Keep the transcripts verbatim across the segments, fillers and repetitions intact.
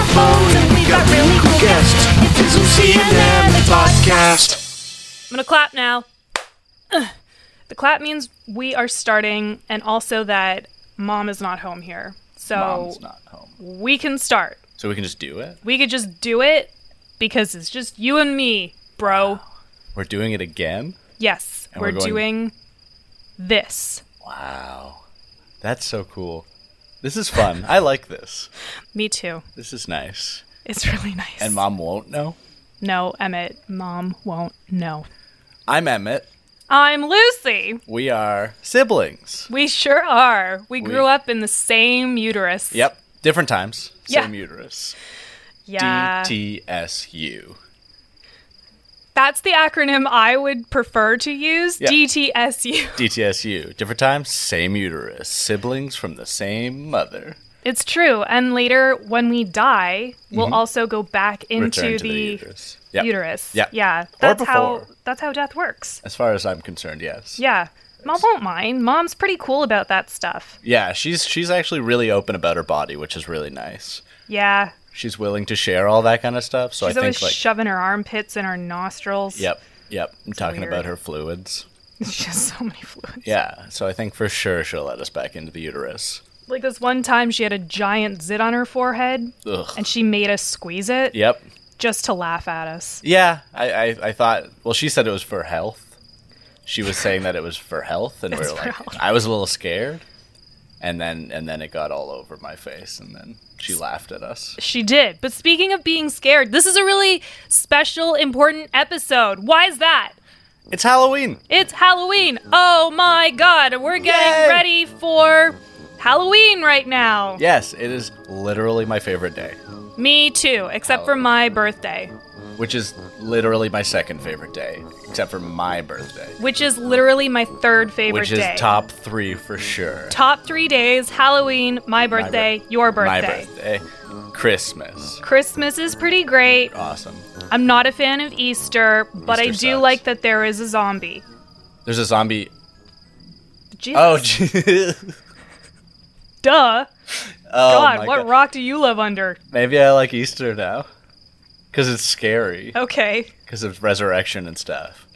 microphones and we've got really cool guests. It's Lucy and Emmy podcast. I'm gonna clap now. Ugh. The clap means we are starting, and also that Mom is not home here. So Mom's not home. we can start. So we can just do it? We could just do it because it's just you and me, bro. We're doing it again? Yes, And we're, we're going- doing this. Wow. That's so cool. This is fun. I like this. Me too. This is nice. It's really nice. And Mom won't know? No, Emmett, Mom won't know. I'm Emmett. I'm Lucy. We are siblings. We sure are. We, We- grew up in the same uterus. Yep. Different times. Yeah. Same uterus. Yeah. D T S U. That's the acronym I would prefer to use. Yeah. D T S U. D T S U. Different times, same uterus. Siblings from the same mother. It's true. And later, when we die, we'll also go back into Return to the, the uterus. Yep. uterus. Yep. Yeah. Or That's how before. that's how death works. As far as I'm concerned, yes. Yeah. Mom won't mind. Mom's pretty cool about that stuff. Yeah, she's she's actually really open about her body, which is really nice. Yeah. She's willing to share all that kind of stuff. So She's I always think like shoving her armpits in her nostrils. Yep, yep. I'm talking weird. about her fluids. She has so many fluids. Yeah, so I think for sure she'll let us back into the uterus. Like this one time she had a giant zit on her forehead Ugh. and she made us squeeze it Yep. just to laugh at us. Yeah, I, I, I thought, well, she said it was for health. She was saying that it was for health, and we It's were for like, health. I was a little scared. And then and then it got all over my face, and then she laughed at us. She did. But speaking of being scared, this is a really special, important episode. Why is that? It's Halloween! It's Halloween. Oh my god, we're getting Yay! ready for Halloween right now. Yes, it is literally my favorite day, Me too, except for my birthday, which is literally my second favorite day, except for my birthday, which is literally my third favorite which is day. top three for sure. Top three days, Halloween, my birthday, your My birthday. birthday. Christmas. Christmas is pretty great. Awesome. I'm not a fan of Easter, but I Easter do sucks. like that there is a zombie. There's a zombie. Jesus. Oh, gee. Duh. oh God, my what God. rock do you live under? Maybe I like Easter now. Because it's scary. Okay. Because of resurrection and stuff.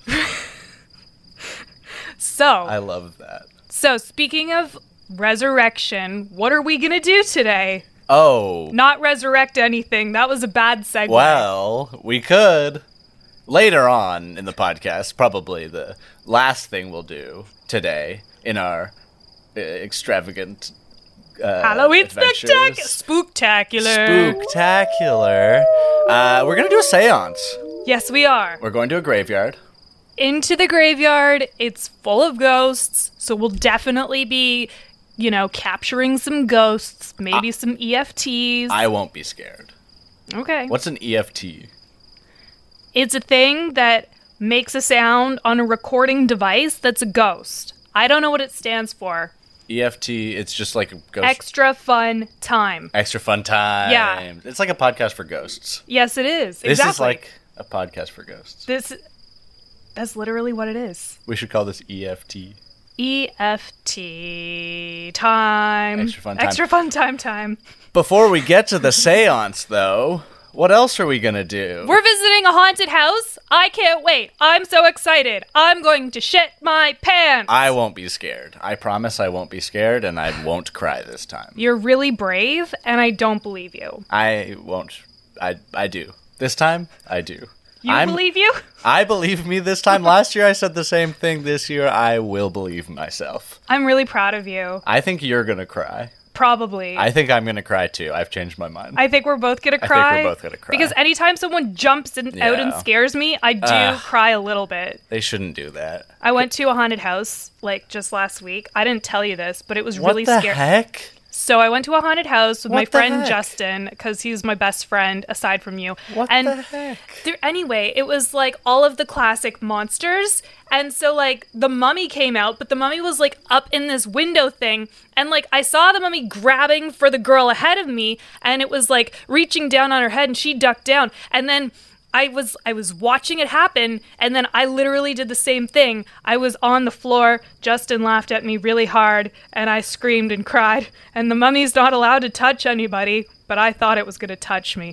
So, I love that. so speaking of resurrection, what are we going to do today? Oh. Not resurrect anything. That was a bad segue. Well, we could. Later on in the podcast, probably the last thing we'll do today in our uh, extravagant uh, Halloween adventures. spectacular. Spooktacular. Spooktacular. Uh, we're going to do a seance. Yes, we are. We're going to a graveyard. Into the graveyard. It's full of ghosts, so we'll definitely be, you know, capturing some ghosts, maybe some E F Ts. I won't be scared. okay. What's an E F T? It's a thing that makes a sound on a recording device that's a ghost. I don't know what it stands for. E F T, it's just like a ghost. Extra fun time. Extra fun time. Yeah. It's like a podcast for ghosts. Yes, it is. This exactly. is like a podcast for ghosts. This. That's literally what it is. We should call this E F T. E F T time. Extra fun time. Extra fun time time. Before we get to the seance, though, what else are we going to do? We're visiting a haunted house. I can't wait. I'm so excited. I'm going to shit my pants. I won't be scared. I promise I won't be scared, and I won't cry this time. You're really brave, and I don't believe you. I won't. I I do. This time, I do. You I'm- believe you? I believe me this time. Last year I said the same thing. This year I will believe myself. I'm really proud of you. I think you're going to cry. Probably. I think I'm going to cry too. I've changed my mind. I think we're both gonna I think cry. we're both gonna cry. Because anytime someone jumps in, out and Yeah. scares me, I do Ugh. cry a little bit. They shouldn't do that. I went to a haunted house like just last week. I didn't tell you this, but it was What really the scary. heck? So I went to a haunted house with What my the friend heck? Justin because he's my best friend aside from you. What and the heck? There, anyway, it was like all of the classic monsters. And so like the mummy came out, but the mummy was like up in this window thing. And like I saw the mummy grabbing for the girl ahead of me and it was like reaching down on her head and she ducked down. And then I was I was watching it happen, and then I literally did the same thing. I was on the floor, Justin laughed at me really hard, and I screamed and cried. And the mummy's not allowed to touch anybody, but I thought it was going to touch me.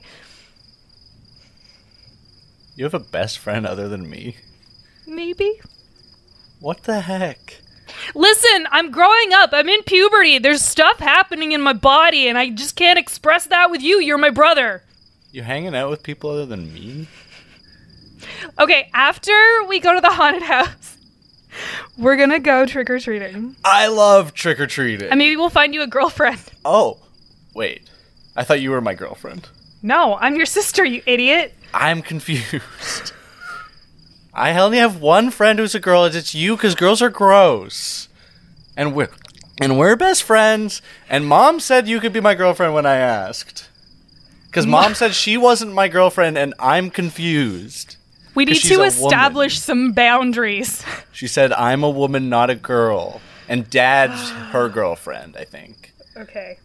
You have a best friend other than me? Maybe? What the heck? Listen, I'm growing up. I'm in puberty. There's stuff happening in my body, and I just can't express that with you. You're my brother. You hanging out with people other than me? Okay, after we go to the haunted house, we're gonna go trick-or-treating. I love trick-or-treating. And maybe we'll find you a girlfriend. Oh, wait. I thought you were my girlfriend. No, I'm your sister, you idiot. I'm confused. I only have one friend who's a girl, and it's you, because girls are gross. And we're, and we're best friends, and Mom said you could be my girlfriend when I asked. Because Mom said she wasn't my girlfriend, and I'm confused. We need she's to a establish woman. some boundaries. She said, I'm a woman, not a girl. And Dad's her girlfriend, I think. Okay.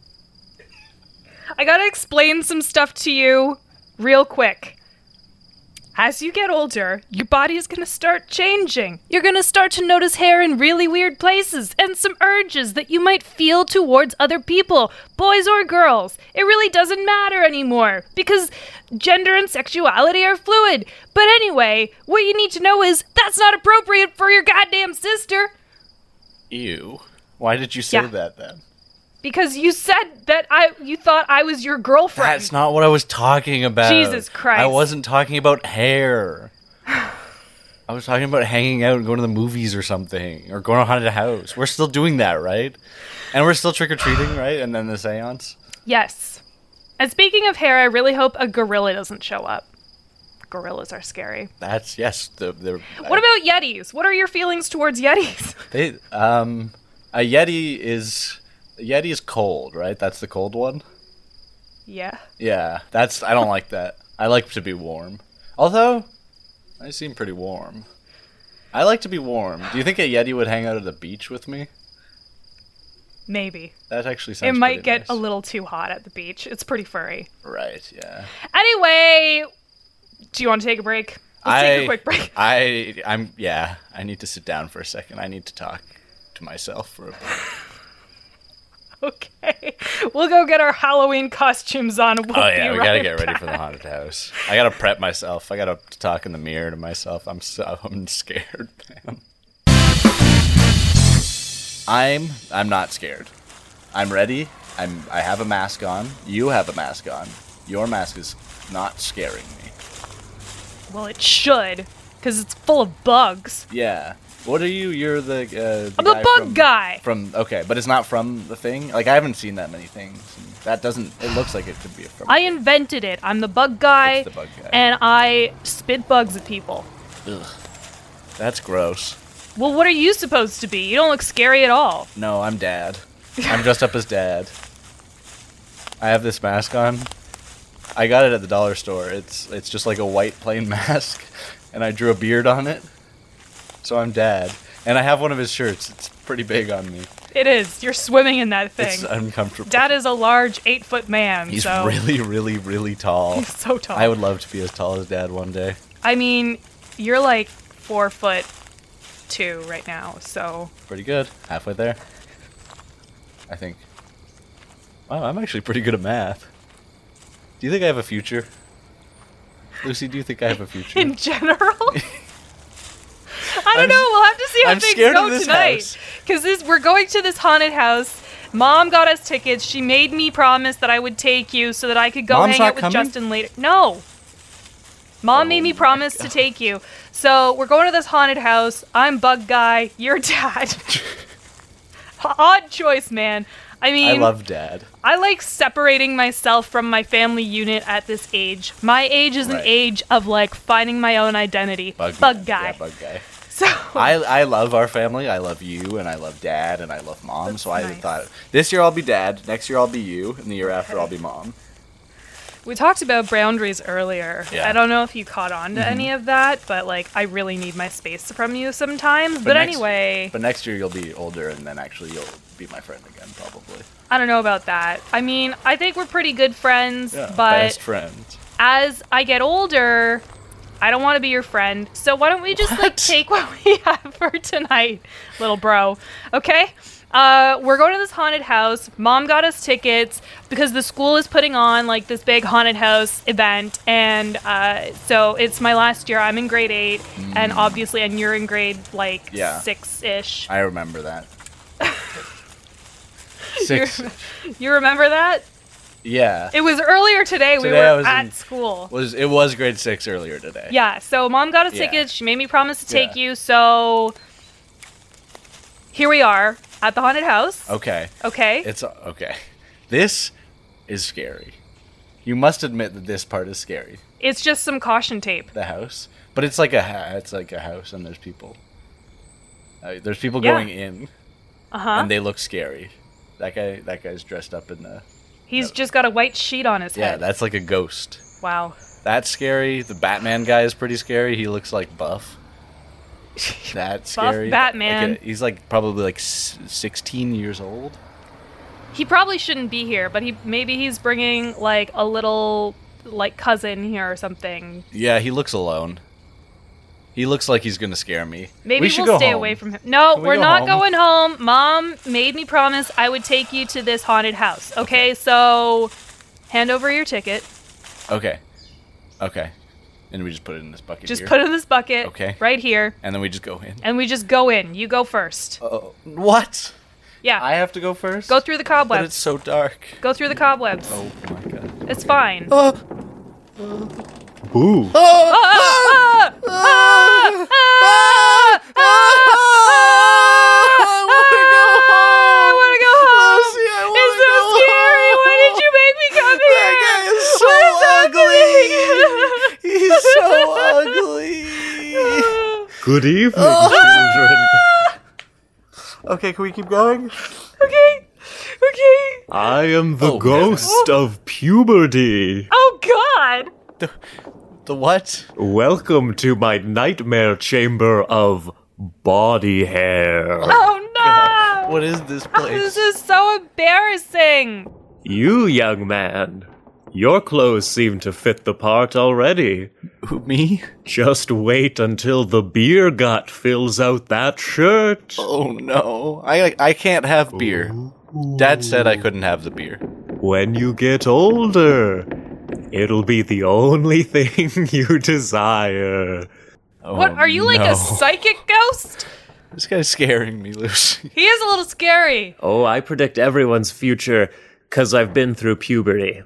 I gotta explain some stuff to you real quick. As you get older, your body is gonna start changing. You're gonna start to notice hair in really weird places and some urges that you might feel towards other people, boys or girls. It really doesn't matter anymore because gender and sexuality are fluid. But anyway, what you need to know is that's not appropriate for your goddamn sister. Ew. Why did you say Yeah. that then? Because you said that I you thought I was your girlfriend. That's not what I was talking about. Jesus Christ. I wasn't talking about hair. I was talking about hanging out and going to the movies or something. Or going to a haunted house. We're still doing that, right? And we're still trick-or-treating, right? And then the seance? Yes. And speaking of hair, I really hope a gorilla doesn't show up. Gorillas are scary. That's, yes. The, the, What about Yetis? What are your feelings towards Yetis? They, um, a Yeti is... A Yeti is cold, right? That's the cold one? Yeah. Yeah, that's... I don't like that. I like to be warm. Although, I seem pretty warm. I like to be warm. Do you think a Yeti would hang out at the beach with me? Maybe. That actually sounds It might pretty get nice. a little too hot at the beach. It's pretty furry. Right, yeah. Anyway, do you want to take a break? Let's I, take a quick break. I, I'm, yeah, I need to sit down for a second. I need to talk to myself for a bit. Okay. We'll go get our Halloween costumes on. And we'll Oh, yeah, be we right gotta get ready back. for the haunted house. I gotta prep myself. I gotta talk in the mirror to myself. I'm so I'm scared, man. I'm I'm not scared. I'm ready. I'm I have a mask on. You have a mask on. Your mask is not scaring me. Well, it should, because it's full of bugs. Yeah. What are you? You're the. Uh, the I'm the guy bug from, guy. From okay, but it's not from the thing. Like I haven't seen that many things. And that doesn't. It looks like it could be from. I invented it. I'm the bug guy, It's the bug guy. and I spit bugs at people. Ugh. That's gross. Well, what are you supposed to be? You don't look scary at all. No, I'm Dad. I'm dressed up as Dad. I have this mask on. I got it at the dollar store. It's it's just like a white plain mask, and I drew a beard on it. So I'm Dad, and I have one of his shirts. It's pretty big on me. It is. You're swimming in that thing. It's uncomfortable. Dad is a large eight-foot man. He's so really, really, really tall. He's so tall. I would love to be as tall as Dad one day. I mean, you're like four foot two right now, so Pretty good. Halfway there. I think. Wow, I'm actually pretty good at math. Do you think I have a future? Lucy, do you think I have a future? in general. I don't I'm- know. We'll have to see how I'm things scared go of this tonight. house. Because this, we're going to this haunted house. Mom got us tickets. She made me promise that I would take you so that I could go Mom's hang not out with coming? Justin later. No. Mom Oh made me my promise to take you. So we're going to this haunted house. I'm Bug Guy. You're Dad. Odd choice, man. I mean, I love Dad. I like separating myself from my family unit at this age. My age is an Right. age of like finding my own identity. Bug, Bug man. Guy. Yeah, bug guy. So I, I love our family. I love you, and I love Dad, and I love Mom. That's so I nice. thought this year I'll be Dad, next year I'll be you, and the year after I'll be Mom. we talked about boundaries earlier. Yeah. I don't know if you caught on to any of that, but like I really need my space from you sometimes. But, next- anyway, But next year you'll be older, and then actually you'll be my friend again, probably. I don't know about that. I mean, I think we're pretty good friends, Yeah, but best friends. as I get older, I don't want to be your friend. So why don't we just like What? take what we have for tonight, little bro? Okay? Uh, we're going to this haunted house. Mom got us tickets because the school is putting on like this big haunted house event, and uh, so it's my last year. I'm in grade eight, Mm. and obviously, and you're in grade like Yeah. six-ish. I remember that. Six. You remember that? Yeah. It was earlier today. we Today I were was at in- school. Was it was grade six earlier today? Yeah, so mom got us Yeah. tickets. She made me promise to take Yeah. you. So here we are at the haunted house. Okay. Okay. It's okay. This is scary. You must admit that this part is scary. It's just some caution tape. The house, but it's like a ha- it's like a house, and there's people. Uh, there's people Yeah. going in, Uh huh. and they look scary. That guy, that guy's dressed up in the. He's just got a white sheet on his Yeah, head. that's like a ghost. Wow. That's scary. The Batman guy is pretty scary. He looks like buff. That's scary. Batman. Like a- he's like probably like s- sixteen years old. He probably shouldn't be here, but he maybe he's bringing like a little like cousin here or something. Yeah, he looks alone. He looks like he's gonna scare me. Maybe we should we'll go stay home. away from him. No, Can we we're go not home? going home. Mom made me promise I would take you to this haunted house. Okay, so hand over your ticket. Okay. Okay. And we just put it in this bucket Just here. put it in this bucket. Okay. Right here. And then we just go in. And we just go in. You go first. Oh, what? Yeah. I have to go first? Go through the But cobwebs. it's so dark. Go through the cobwebs. Oh my god. It's fine. Oh! Ooh. Ah, ah, ah, ah, ah, I wanna go home! I wanna go home. Lucy, I wanna It's so go scary. home. Why did you make me come here? That guy is so What is ugly. He's so ugly. happening? Good evening, Oh. children. Okay, can we keep going? Okay. Okay. I am the Oh, ghost of puberty. Oh God. The, the what? Welcome to my nightmare chamber of body hair. Oh no. What is this This place? is so embarrassing. You, young man, your clothes seem to fit the part already. Who, me? Just wait until the beer gut fills out that shirt. Oh no. I I can't have beer. Dad said I couldn't have the beer. When you get older, it'll be the only thing you desire. Oh, What, are you like no. a psychic ghost? This guy's scaring me, Lucy. He is a little scary. Oh, I predict everyone's future because I've been through puberty.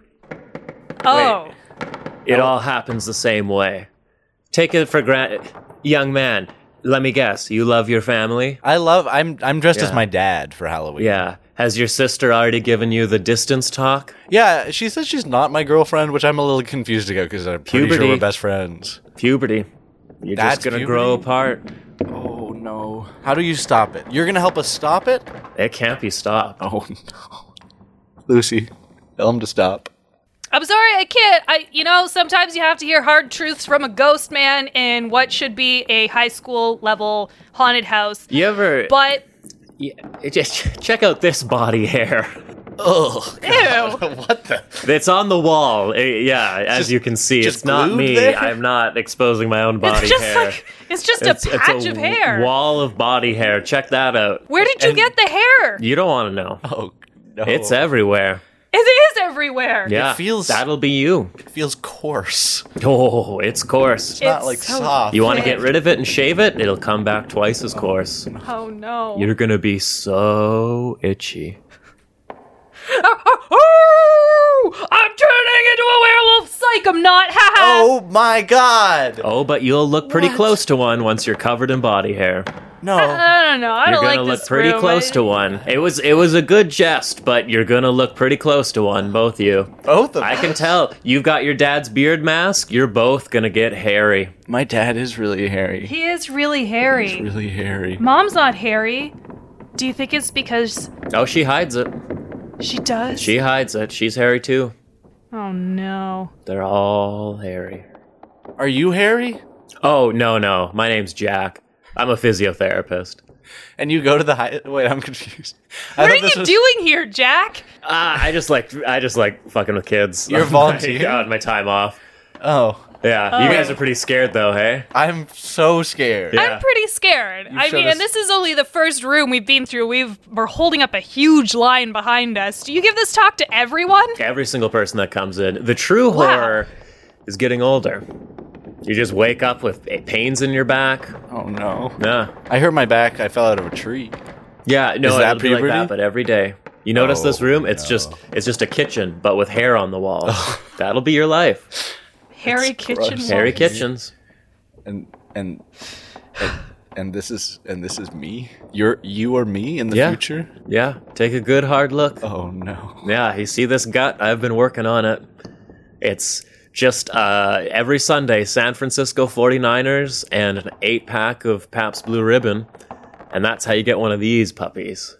Oh. It all happens the same way. Take it for granted. Young man, let me guess, you love your family? I love I'm I'm dressed as Yeah. my dad for Halloween. Yeah. Has your sister already given you the distance talk? Yeah, she says she's not my girlfriend, which I'm a little confused about because I'm pretty Puberty. sure we're best friends. Puberty. You're That's just gonna grow puberty? apart. Oh no. How do you stop it? You're gonna help us stop it? It can't be stopped. Oh no. Lucy, tell him to stop. I'm sorry, I can't. I, you know, sometimes you have to hear hard truths from a ghost man in what should be a high school level haunted house. You ever... But, Yeah, just check out this body hair. Ugh. ew. What the? It's on the wall. Eh, yeah, as Just- you can see, just it's not glued me. there? I'm not exposing my own body It's just hair. like, it's just it's, a it's patch a of hair. wall of body hair. Check that out. Where did you And- get the hair? You don't want to know. Oh no. It's everywhere. It is everywhere. Yeah, feels- that'll be you. It feels coarse. Oh, it's coarse. It's not It's like so soft. You want to thick. get rid of it and shave it? It'll come back twice as coarse. Oh no. You're gonna be so itchy. Oh, I'm turning into a werewolf. Psych, I'm not. Ha ha. Oh my god. Oh, but you'll look pretty What? close to one once you're covered in body hair. No. I don't know. I You're don't gonna like look this pretty room. close I- to one. It was it was a good jest, but you're gonna look pretty close to one, both of you. Both of I us. can tell. You've got your dad's beard mask. You're both gonna get hairy. My dad is really hairy. He is really hairy. He's really hairy. Mom's not hairy. Do you think it's because Oh, she hides it. she does? She hides it. She's hairy too. Oh no. They're all hairy. Are you hairy? Oh, no, no. My name's Jack. I'm a physiotherapist. And you go to the high. Wait, I'm confused. I What thought are this you was- doing here, Jack? Ah, I just like I just like fucking with kids. You're a volunteer? God, my time off. Oh, Yeah, you guys are pretty scared though, hey? I'm so scared. Yeah. I'm pretty scared. I showed mean, us- and this is only the first room we've been through. We've we're holding up a huge line behind us. Do you give this talk to everyone? Every single person that comes in. The true Wow. horror is getting older. You just wake up with pains in your back. Oh no. Yeah. I hurt my back. I fell out of a tree. Yeah, no, Is that it'll be like puberty? that, but every day. You notice Oh, this room? It's no. just it's just a kitchen, but with hair on the wall. That'll be your life. Harry That's Kitchen. gross. Harry walls. Kitchens. And and and, and this is and this is me. You're you or me in the Yeah. future? Yeah, take a good hard look. Oh no. Yeah, you see this gut? I've been working on it. It's just uh, every Sunday, San Francisco forty-niners and an eight-pack of Pabst Blue Ribbon. And that's how you get one of these puppies.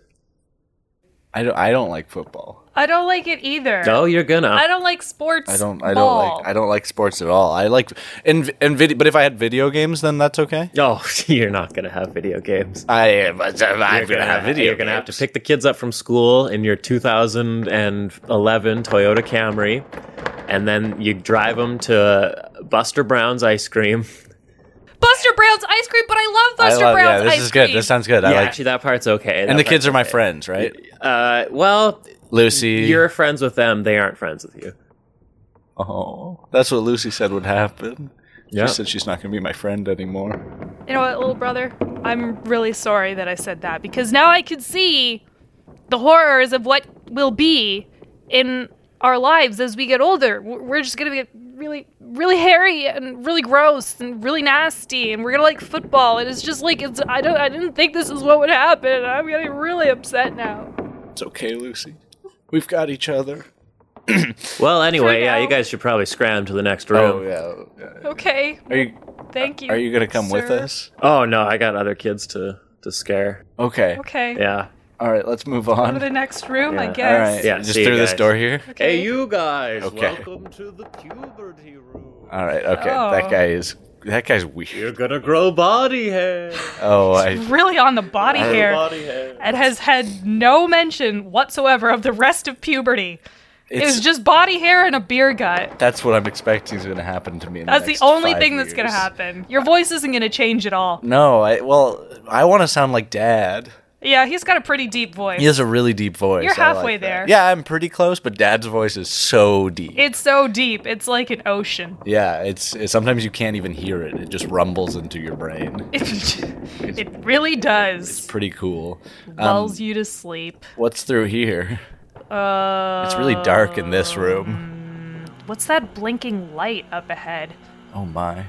I don't I don't like football. I don't like it either. Oh, you're gonna. I don't like sports. I don't I don't ball. like I don't like sports at all. I like and and video but if I had video games then that's okay? Oh, you're not gonna have video games. I am I'm You're gonna, have video You're gonna have to pick the kids up from school in your two thousand eleven Toyota Camry, and then you drive them to Buster Brown's ice cream. Buster Brown's ice cream, but I love I Buster love, Brown's yeah, this ice is cream. good. This sounds good. I yeah, like actually, that part's okay. and That the kids part's are my okay. friends, right? Uh, well, Lucy. you're friends with them. They aren't friends with you. Oh, that's what Lucy said would happen. Yeah. She said she's not going to be my friend anymore. You know what, little brother? I'm really sorry that I said that because now I can see the horrors of what will be in our lives as we get older. W- We're just gonna get really, really hairy and really gross and really nasty, and we're gonna like football. And it's just like it's. I don't. I didn't think this is what would happen. And I'm getting really upset now. It's okay, Lucy. We've got each other. Well, anyway, For yeah, now. you guys should probably scram to the next Oh, room. yeah. yeah. Okay, Are you thank you. Are you going to come with sir. us? Oh no, I got other kids to to scare. Okay. Okay. Yeah. All right, let's move Go to on. the next room, I Yeah. guess. All right. Yeah, Just see you through this guys. door here. Okay. Hey, you guys! Okay. Welcome to the puberty room. All right. Okay. Oh. That guy is that guy's weird. You're gonna grow body hair. Oh, I Really on the body Oh. hair. Body hair. It has had no mention whatsoever of the rest of puberty. It it's was just body hair and a beer gut. that's what I'm expecting is going to happen to me in That's the the next only five thing that's going to years. happen. Your voice isn't going to change at all. No, I well, I want to sound like Dad. Yeah, he's got a pretty deep voice. He has a really deep voice. You're I like halfway that. there. Yeah, I'm pretty close, but Dad's voice is so deep. It's so deep. It's like an ocean. yeah, it's, it's sometimes you can't even hear it. It just rumbles into your brain. It, it really does. Pretty cool. Um, Lulls you to sleep. what's through here? Uh, It's really dark in this room. What's that blinking light up ahead? Oh my.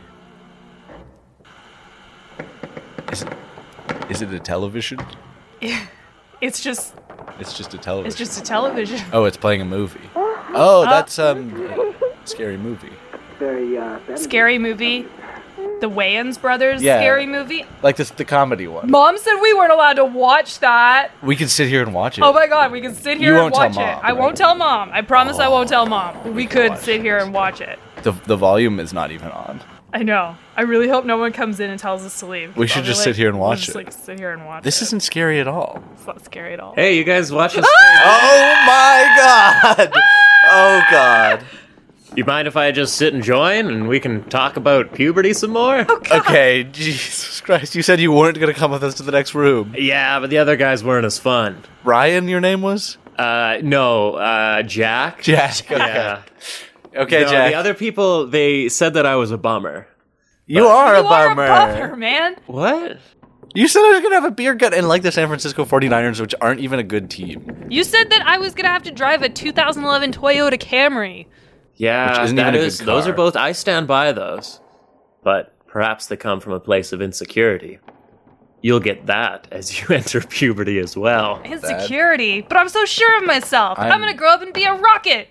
Is it, is it a television? It's just It's just a television. it's just a television. Oh, it's playing a movie. Oh, that's um, a scary movie. Scary movie. The Wayans brothers Yeah. scary movie. Like this, the comedy one. Mom said we weren't allowed to watch that. We can sit here and watch it. Oh my god, we can sit here You and won't tell watch it. Mom, I won't right? tell Mom. I promise I won't tell Mom. We could watch sit here and watch it. the the volume is not even on. I know. I really hope no one comes in and tells us to leave. We should I'll be just like- sit here and we'll watch just, it. Like sit here and watch This it. isn't scary at all. It's not scary at all. Hey, you guys watch this? Oh my god! Oh god. You mind if I just sit and join and we can talk about puberty some more? Okay, Jesus Christ! You said you weren't gonna come with us to the next room. Yeah, but the other guys weren't as fun. Ryan, your name was Uh, no, uh, Jack. Jack. Okay, Yeah. okay, No, Jack. the other people, they said that I was a bummer. you are You a are bummer. a bummer, man. What? You said I was gonna have a beer gut and like the San Francisco forty-niners, which aren't even a good team. You said that I was gonna have to drive a two thousand eleven Toyota Camry. Yeah, Which isn't that even a is- good those car. are both, I stand by those. But perhaps they come from a place of insecurity. You'll get that as you enter puberty as well. Insecurity, but I'm so sure of myself. I'm, I'm- gonna grow up and be a rocket.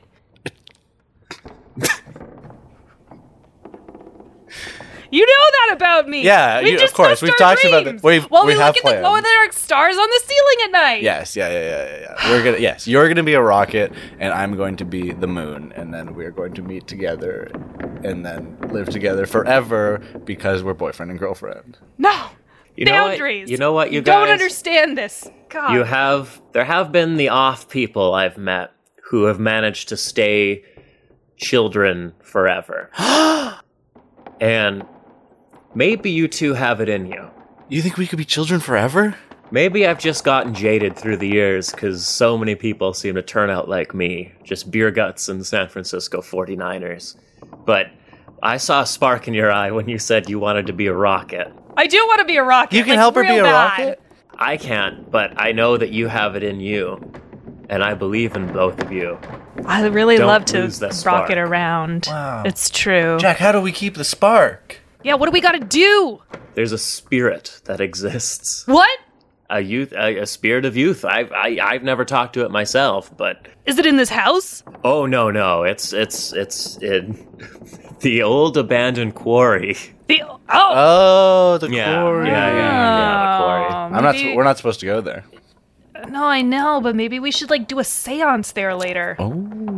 You know that about me. Yeah, we you- of just course. touched We've our talked about dreams it. We've- While we we, have look at the glow in plans. the dark stars on the ceiling at night. Yes, yeah, yeah, yeah, yeah, yeah. We're gonna yes, you're gonna be a rocket, and I'm going to be the moon, and then we're going to meet together, and then live together forever because we're boyfriend and girlfriend. No. You know what- Boundaries. you know what, you don't guys- understand this. God. You have, there have been the off people I've met who have managed to stay children forever. And maybe you two have it in you. You think we could be children forever? Maybe I've just gotten jaded through the years because so many people seem to turn out like me, just beer guts and San Francisco forty-niners. But I saw a spark in your eye when you said you wanted to be a rocket. I do want to be a rocket. You can like, help her real be a bad. rocket? I can't, but I know that you have it in you. And I believe in both of you. I really Don't love to lose that spark. rocket around. Wow. It's true. Jack, how do we keep the spark? Yeah, what do we got to do? There's a spirit that exists. What? A youth, a, a spirit of youth. I've, I, I've never talked to it myself, but Is it in this house? oh no, no, it's, it's, it's in the old abandoned quarry. The oh. Oh, the Yeah, quarry. yeah, yeah, yeah, the quarry. Oh, I'm not. maybe- We're not supposed to go there. No, I know, but maybe we should like do a séance there later. Oh,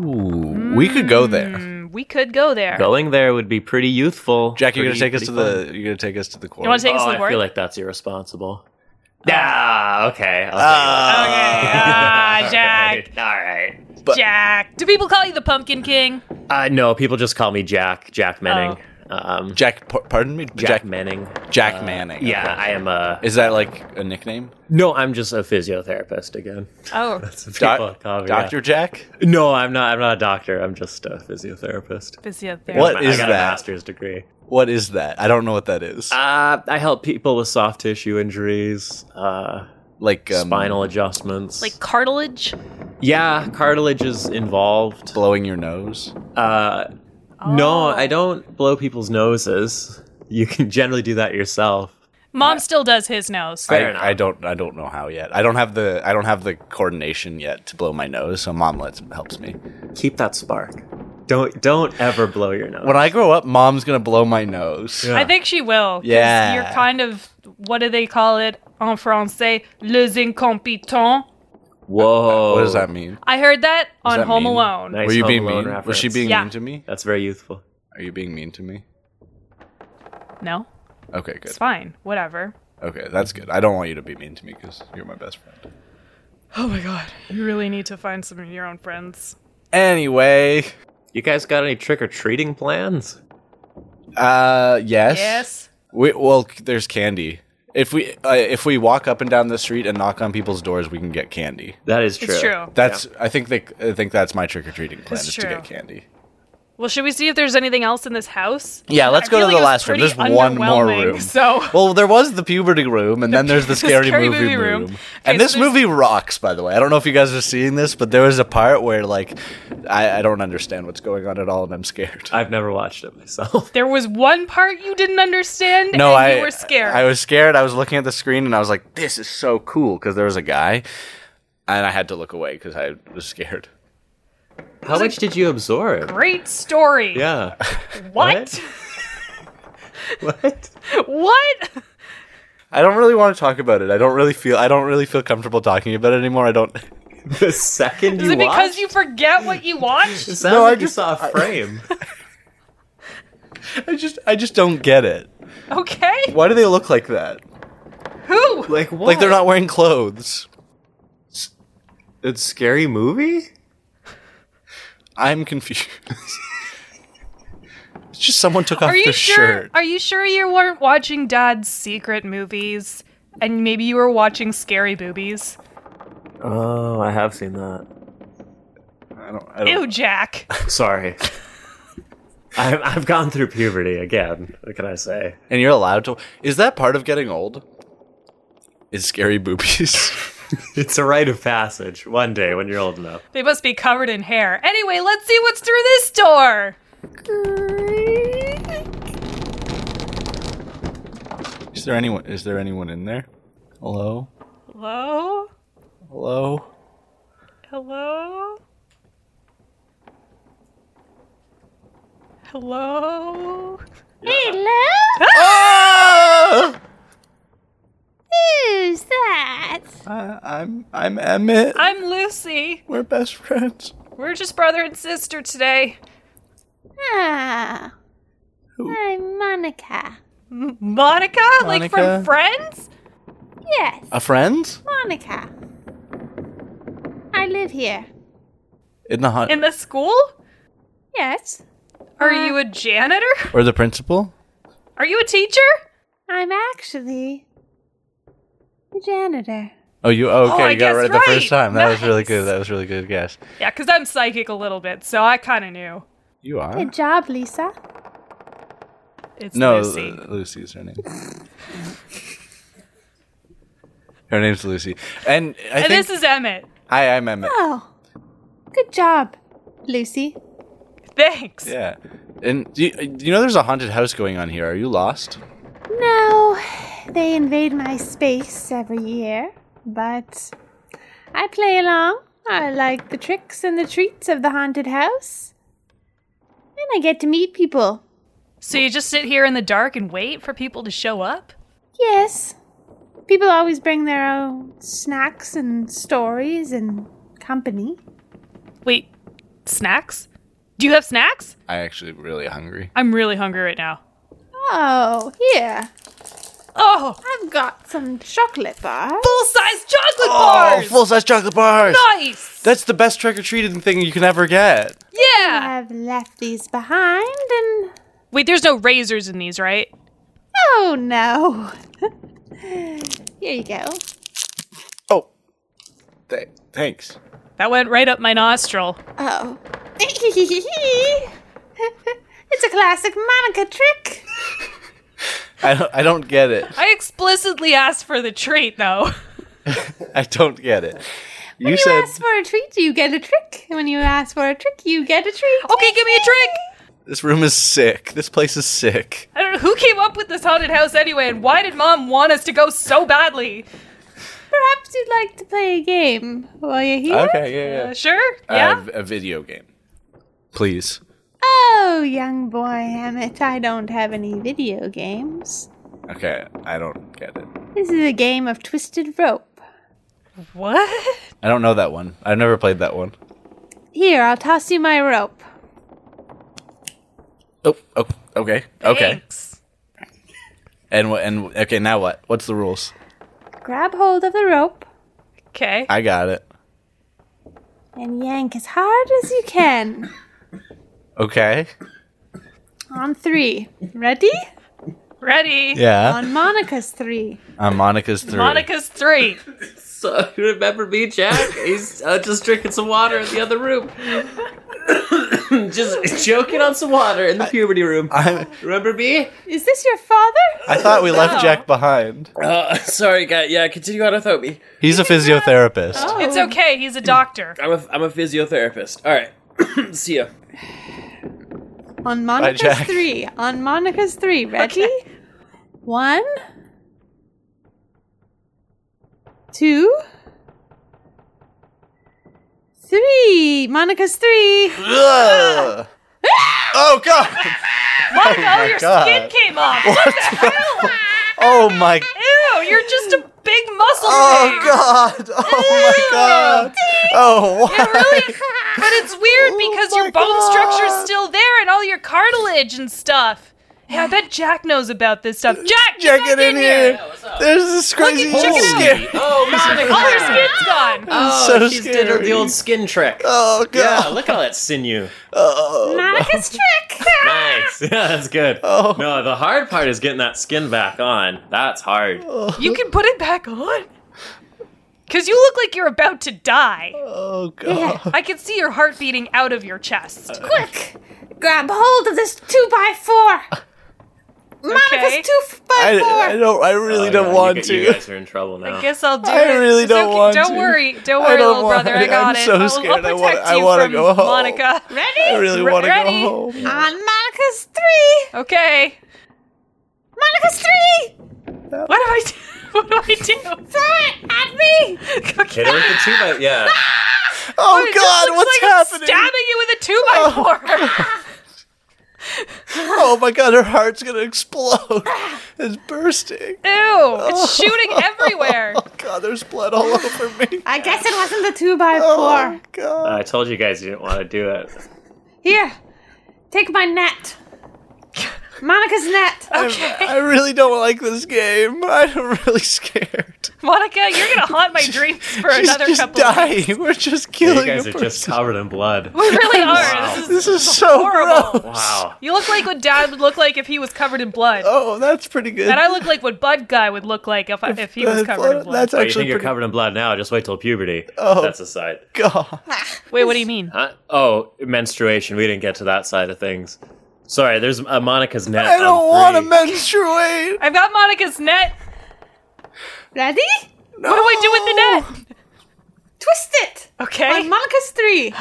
we could go there. Mm, we could go there. Going there would be pretty youthful. Jack, you're gonna pretty- take us to pretty fun. the. You're gonna take us to the quarry. You want to take us Oh, to the I quarry? feel like that's irresponsible. Yeah, okay. I'll Ah. Okay, ah, Jack. take it. All right. But- Jack. Do people call you the Pumpkin King? Uh, no, people just call me Jack. Jack Menning. Oh. Um, Jack, par- pardon me, Jack, Menning. Jack Uh, Manning. Yeah, okay. I am a. Is that like a nickname? No, I'm just a physiotherapist again. Oh, That's what Doc- people call me, Doctor yeah. Jack. No, I'm not. I'm not a doctor. I'm just a physiotherapist. physiotherapy. What I is got a that? master's degree. What is that? I don't know what that is. Uh, I help people with soft tissue injuries, uh, like um, spinal adjustments. Like cartilage? yeah, cartilage is involved. blowing your nose. Uh, Oh. No, I don't blow people's noses. You can generally do that yourself. Mom still does his nose. Fair I, enough. I don't. I don't know how yet. I don't have the. I don't have the coordination yet to blow my nose. So mom lets helps me. Keep that spark. Don't don't ever blow your nose. When I grow up, mom's gonna blow my nose. Yeah. I think she will. 'cause Yeah. You're kind of, what do they call it en français? Les incompetents. Whoa. What does that mean? I heard that on that Home mean? Alone. Nice Were you Home being Alone mean? Was she reference. being Yeah. mean to me? That's very youthful. Are you being mean to me? No, Okay, good. it's fine. Whatever. Okay, that's good. I don't want you to be mean to me because you're my best friend. Oh my god. You really need to find some of your own friends. Anyway, You guys got any trick or treating plans? uh, yes. Yes. We, well, c- there's candy. If we uh, if we walk up and down the street and knock on people's doors, we can get candy. That is true. It's true. That's I think they I think that's my trick or treating plan It's is to true. get candy. Well, should we see if there's anything else in this house? Yeah, let's I go feel to like the it was last room. pretty There's one more underwhelming, room. So Well, there was the puberty room, and then there's the scary, scary movie, movie room. room. Okay, And so this there's- movie rocks, by the way. I don't know if you guys are seeing this, but there was a part where, like, I, I don't understand what's going on at all, and I'm scared. I've never watched it myself. there was one part you didn't understand, no, and I you were scared. I was scared. I was looking at the screen, and I was like, "This is so cool," because there was a guy, and I had to look away because I was scared. How much did you absorb? Great story. Yeah. What? What? What? I don't really want to talk about it. I don't really feel. I don't really feel comfortable talking about it anymore. I don't. The second Is you it because watched? you forget what you watched? It sounds No, I like you just- saw a frame. I just. I just don't get it. Okay. Why do they look like that? Who? Like what? Like they're not wearing clothes. It's scary movie? I'm confused. It's just someone took off Are you their sure? shirt. Are you sure you weren't watching Dad's secret movies, and maybe you were watching Scary Boobies? Oh, I have seen that. I don't. I Ew, don't. Jack. Sorry. I've, I've gone through puberty again. What can I say? And you're allowed to. Is that part of getting old? Is scary boobies? It's a rite of passage. One day when you're old enough. They must be covered in hair. Anyway, let's see what's through this door. Is there anyone? Is there anyone in there? Hello. Hello? Hello. Hello? Hello? Hello? Ah! Who's that? I, I'm. I'm Emmett. I'm Lucy. We're best friends. We're just brother and sister today. Ah, Who? I'm Monica. M- Monica? Like from Monica? Friends? Yes, A friend? Monica. I live here. In the hut. In the school? Yes. Are you a janitor? Or the principal? Are you a teacher? I'm actually the janitor. Oh, you oh, okay? Oh, I you got it right, guessed the first right. time. That was really Nice. good. That was really good guess. Yeah, because I'm psychic a little bit, so I kind of knew. You are. Good job, Lisa. It's No, Lucy. Lucy. Lucy's her name. Her name's Lucy, and I and think this is Emmett. hi, I'm Emmett. Oh, good job, Lucy. Thanks. Yeah, and do you, do you know there's a haunted house going on here? Are you lost? No, they invade my space every year, but I play along. I like the tricks and the treats of the haunted house. And I get to meet people. So you just sit here in the dark and wait for people to show up? Yes. People always bring their own snacks and stories and company. Wait, snacks? Do you have snacks? I'm actually really hungry. I'm really hungry right now. Oh, here. Oh, I've got some chocolate bars. full-size chocolate Oh, bars! full size chocolate bars. Nice! That's the best trick or treating thing you can ever get. Yeah! I've left these behind and... Wait, there's no razors in these, right? Oh, no. Here you go. Oh, th- thanks. That went right up my nostril. Oh. It's a classic Monica trick. I don't. I don't get it. I explicitly asked for the treat, though. I don't get it. You When you said ask for a treat, you get a trick. When you ask for a trick, you get a treat. Okay, give me a trick! this room is sick. This place is sick. I don't know who came up with this haunted house anyway, and why did Mom want us to go so badly? Perhaps you'd like to play a game while you're here? Okay, yeah, Uh, yeah. sure? Yeah? Uh, a video game, please. Oh, young boy Emmett, I don't have any video games. Okay, I don't get it. This is a game of twisted rope. What? I don't know that one. I've never played that one. Here, I'll toss you my rope. Oh, oh okay, okay. Thanks. And what? And okay, now what? What's the rules? Grab hold of the rope Okay. I got it. and yank as hard as you can. Okay. On three. Ready? Ready? Yeah. On Monica's three. On Monica's three. Monica's three. So, you remember me, Jack? He's uh, just drinking some water in the other room. Just joking on some water in the puberty room. I Remember me? Is this your father? I thought we left No. Jack behind. Uh, sorry, guy. Yeah, continue on without me. He's a physiotherapist. Oh. It's okay, he's a doctor. I'm a, I'm a physiotherapist. All right. See ya. On Monica's Jack. three. On Monica's three. Ready? Okay. One. Two. Three. Monica's three. Ugh. Oh God! Monica, my oh, your God. skin came off. What the hell? Oh my! Ew, you're just a big muscle Oh thing. God! Oh my God! Oh It what? really, but it's weird because Oh my your bone God. structure's still there and all your cartilage and stuff. Hey, I bet Jack knows about this stuff. Jack, Jack, get get in here! There's this crazy check it out. skin. Oh, Monica. All your skin's gone. Oh, so she's did her, the scary. old skin trick. Oh Yeah, God! look at all that sinew. Oh. Monica's trick. Nice. Yeah, that's good. Oh. No, the hard part is getting that skin back on. That's hard. You can put it back on. Because you look like you're about to die. Oh God! I can see your heart beating out of your chest. Quick. Grab hold of this two by four. Monica's Okay. two by I, four. I don't. I really Oh, don't yeah, want you, to. You guys are in trouble now. I guess I'll do I it. really It's don't okay. want Don't to. worry. Don't I worry, don't little want brother. I it. got I'm it. so I'll, scared. I I'll wanna- protect I you wanna from go home. Monica. Ready? I really Re- want to ready? go home. On Monica's three. Okay. Monica's three. What do I do? What do I do? Throw it at me. Okay. Hit her with the two by yeah. Oh It just God! looks What's like happening? I'm stabbing you with a two by four. Oh my God! Her heart's gonna explode. It's bursting. Ew! It's shooting everywhere. Oh God! There's blood all over me. I guess it wasn't the two by Oh four. God! I told you guys you didn't want to do it. Here, take my net. Monica's net. Okay. I really don't like this game. I'm really scared. Monica, you're gonna haunt my dreams for She's another just couple of dying. weeks. We're just You killing guys a are person. just covered in blood. We really are. Wow. This is, This is so horrible. gross. Wow. You look like what Dad would look like if he was covered in blood. Oh, that's pretty good. And I look like what Bud Guy would look like if, I, if he was covered in blood. That's Oh, you actually think you're pretty covered in blood now? Just wait till puberty. Oh. That's a sight. God. Wait, what do you mean? Huh? Oh, menstruation. We didn't get to that side of things. Sorry, there's a Monica's net. I don't want to to menstruate. I've got Monica's net. Ready? No. What do I do with the net? Twist it. Okay. On Monica's three.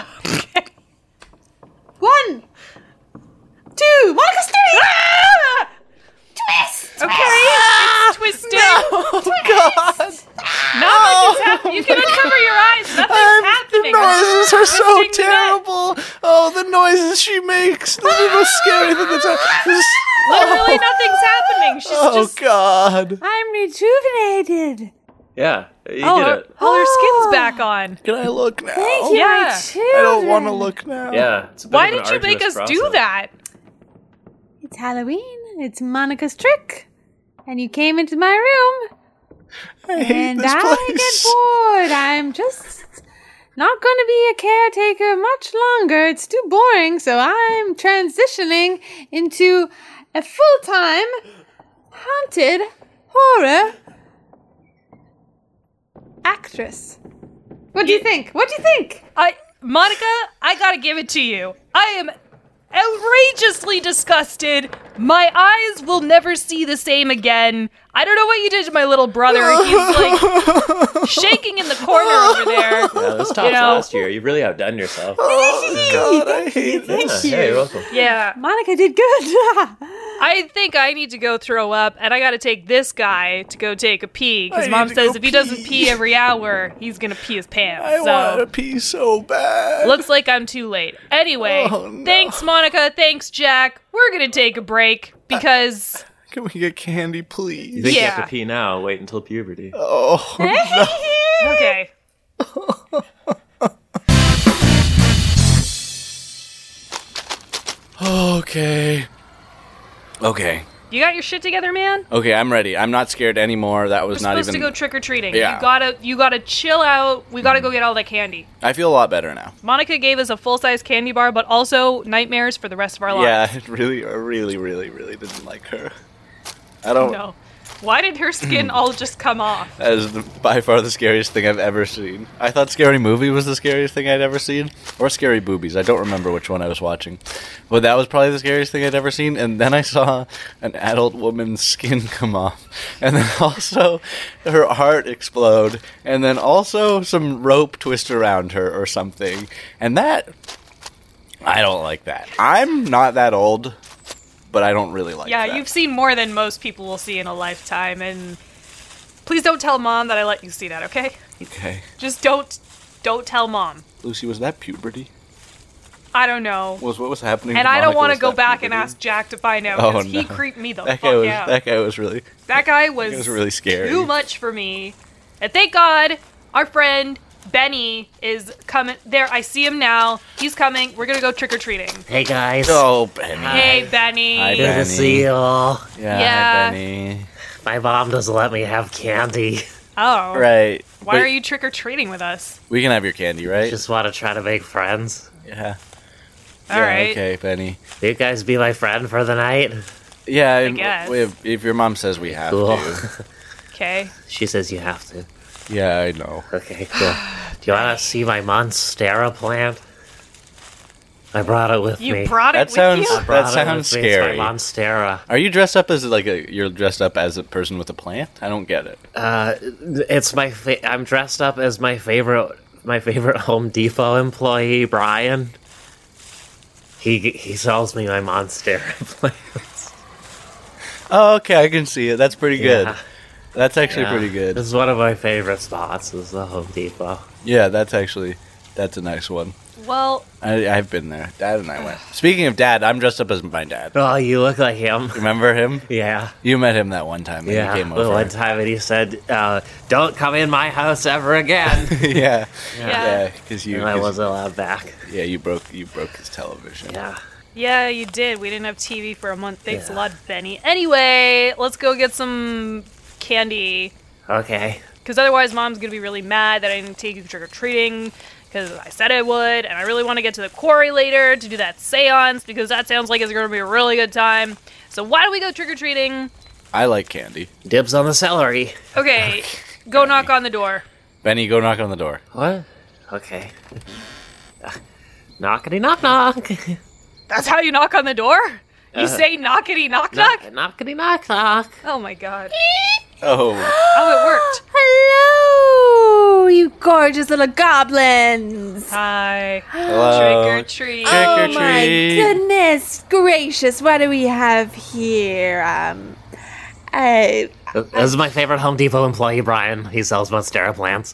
One. Two. Monica's three. Ah! Twist. Okay, it's twisting. Oh, God. Nothing's happening. You can uncover your eyes. Nothing's I'm- happening. The noises are so Twisting the net. terrible. Oh, the noises she makes. This is the most scary thing that's happened. Literally nothing's happening. She's Oh, just. God. I'm rejuvenated. Yeah, you Oh, did her, it. oh, her Oh. skin's back on. Can I look now? Thank you, Yeah. my I children. don't want to look now. Yeah. It's a bit Why of an did you make us arduous do process. that? It's Halloween. It's Monica's trick. And you came into my room. I hate And this I place. get bored. I'm just not going to be a caretaker much longer. It's too boring. So I'm transitioning into a full-time haunted horror actress. What do you think? What do you think? I, Monica, I gotta give it to you. I am outrageously disgusted. My eyes will never see the same again. I don't know what you did to my little brother. He's like shaking in the corner over there. Yeah, this tops You know- last year. You've really outdone yourself. Oh, God, I hate Thank this. you. Yeah, you're welcome. Yeah, Monica did good. I think I need to go throw up, and I gotta take this guy to go take a pee, I because need Mom to says go if he doesn't pee. pee every hour, he's gonna pee his pants. I want to so, pee so bad. looks like I'm too late. Anyway, Oh, no. thanks, Monica. Thanks, Jack. We're gonna take a break, because... Can we get candy, You please? think you Yeah. have to pee now? Wait until puberty. Oh, Okay. okay. Okay. You got your shit together, man? Okay, I'm ready. I'm not scared anymore. That was We're not supposed even. to go trick or treating. Yeah. You gotta, you gotta chill out. We gotta go get all that candy. I feel a lot better now. Monica gave us a full size candy bar, but also nightmares for the rest of our lives. Yeah, I really, I really, really, really didn't like her. I don't. No. Why did her skin all just come off? That is the, by far the scariest thing I've ever seen. I thought Scary Movie was the scariest thing I'd ever seen, or Scary Boobies. I don't remember which one I was watching, but that was probably the scariest thing I'd ever seen. And then I saw an adult woman's skin come off, and then also her heart explode, and then also some rope twist around her or something. And that, I don't like that. I'm not that old, but I don't really like Yeah, that. you've seen more than most people will see in a lifetime, and please don't tell Mom that I let you see that, okay? Okay, Just don't, don't tell Mom. Lucy, was that puberty? I don't know. Was what was happening? And to I don't Monica, want to was go that back and puberty? ask Jack to find out, Oh, because he no. creeped me the That fuck guy was out. that guy was really That guy was, It was really scary. too much for me. And thank God our friend Benny is coming. There, I see him now. He's coming. We're gonna go trick or treating. Hey guys, Oh, Benny. Hey, Benny. Hi, good Benny. to see you all. Yeah, Yeah. Hi, Benny. My mom doesn't let me have candy. Oh, Right. why But are you trick or treating with us? We can have your candy, right? Just want to try to make friends. yeah. All yeah, right. Okay, Benny. Will you guys be my friend for the night? Yeah. I guess. If, if your mom says we have Cool. to. Okay. She says you have to. Yeah, I know. Okay, cool. Do you want to see my Monstera plant? I brought it with You me. brought it That with sounds- you? I brought that it sounds with me. It's scary. my Monstera. Are you dressed up as like a? You're dressed up as a person with a plant? I don't get it. Uh, it's my. Fa- I'm dressed up as my favorite. My favorite Home Depot employee, Brian. He he sells me my Monstera plants. Oh, okay. I can see it. That's pretty good. Yeah. That's actually Yeah. pretty good. This is one of my favorite spots. Is the Home Depot. Yeah, that's actually that's a nice one. Well, I, I've been there. Dad and I went. Speaking of Dad, I'm dressed up as my dad. Oh, you look like him. Remember him? Yeah. You met him that one time. And Yeah, he came the over. one time and he said, uh, "Don't come in my house ever again." yeah, Yeah. yeah, because you, and I 'cause- wasn't allowed back. yeah, you broke, you broke his television. Yeah, Yeah, you did. We didn't have T V for a month. Thanks a Yeah. lot, Benny. Anyway, let's go get some candy. Okay. Because otherwise, Mom's going to be really mad that I didn't take you trick-or-treating. Because I said I would. And I really want to get to the quarry later to do that seance. Because that sounds like it's going to be a really good time. So why don't we go trick-or-treating? I like candy. Dibs on the celery. Okay, go knock on the door. Benny, go knock on the door. What? Okay. Uh, knockity knock knock. That's how you knock on the door? You say knockity knock knock? Knockity knock knock. Oh my god. Oh. Oh, it worked. Hello, you gorgeous little goblins. Hi. Hello. Trick or treat. Trick or Oh my treat. goodness gracious, what do we have here? Um, uh, This is my favorite Home Depot employee, Brian. He sells Monstera plants.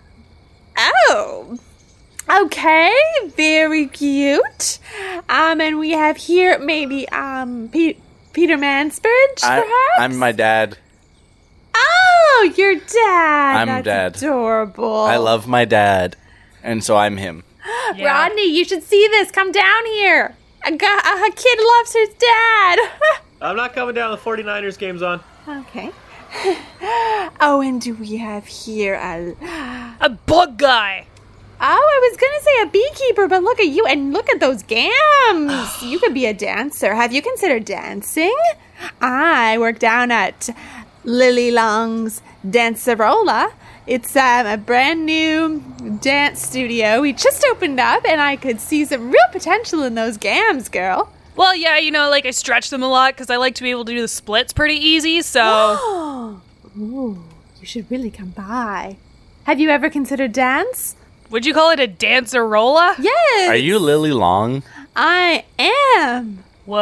oh, okay, very cute. Um, and we have here maybe um Pe- Peter Mansbridge, I, perhaps. I'm my dad. Oh, your dad. I'm That's dad. Adorable. I love my dad. And so I'm him. Yeah. Rodney, you should see this. Come down here. A, gu- a kid loves his dad. I'm not coming down. The forty-niners game's on. Okay. Oh, and do we have here a... A bug guy. Oh, I was gonna say a beekeeper, but look at you, and look at those gams. You could be a dancer. Have you considered dancing? I work down at Lily Long's Dancerola. It's um, a brand new dance studio. We just opened up, and I could see some real potential in those gams, girl. Well, yeah, you know, like I stretch them a lot because I like to be able to do the splits pretty easy, so. Oh, ooh, you should really come by. Have you ever considered dance? Would you call it a dancerola? Yes. Are you Lily Long? I am.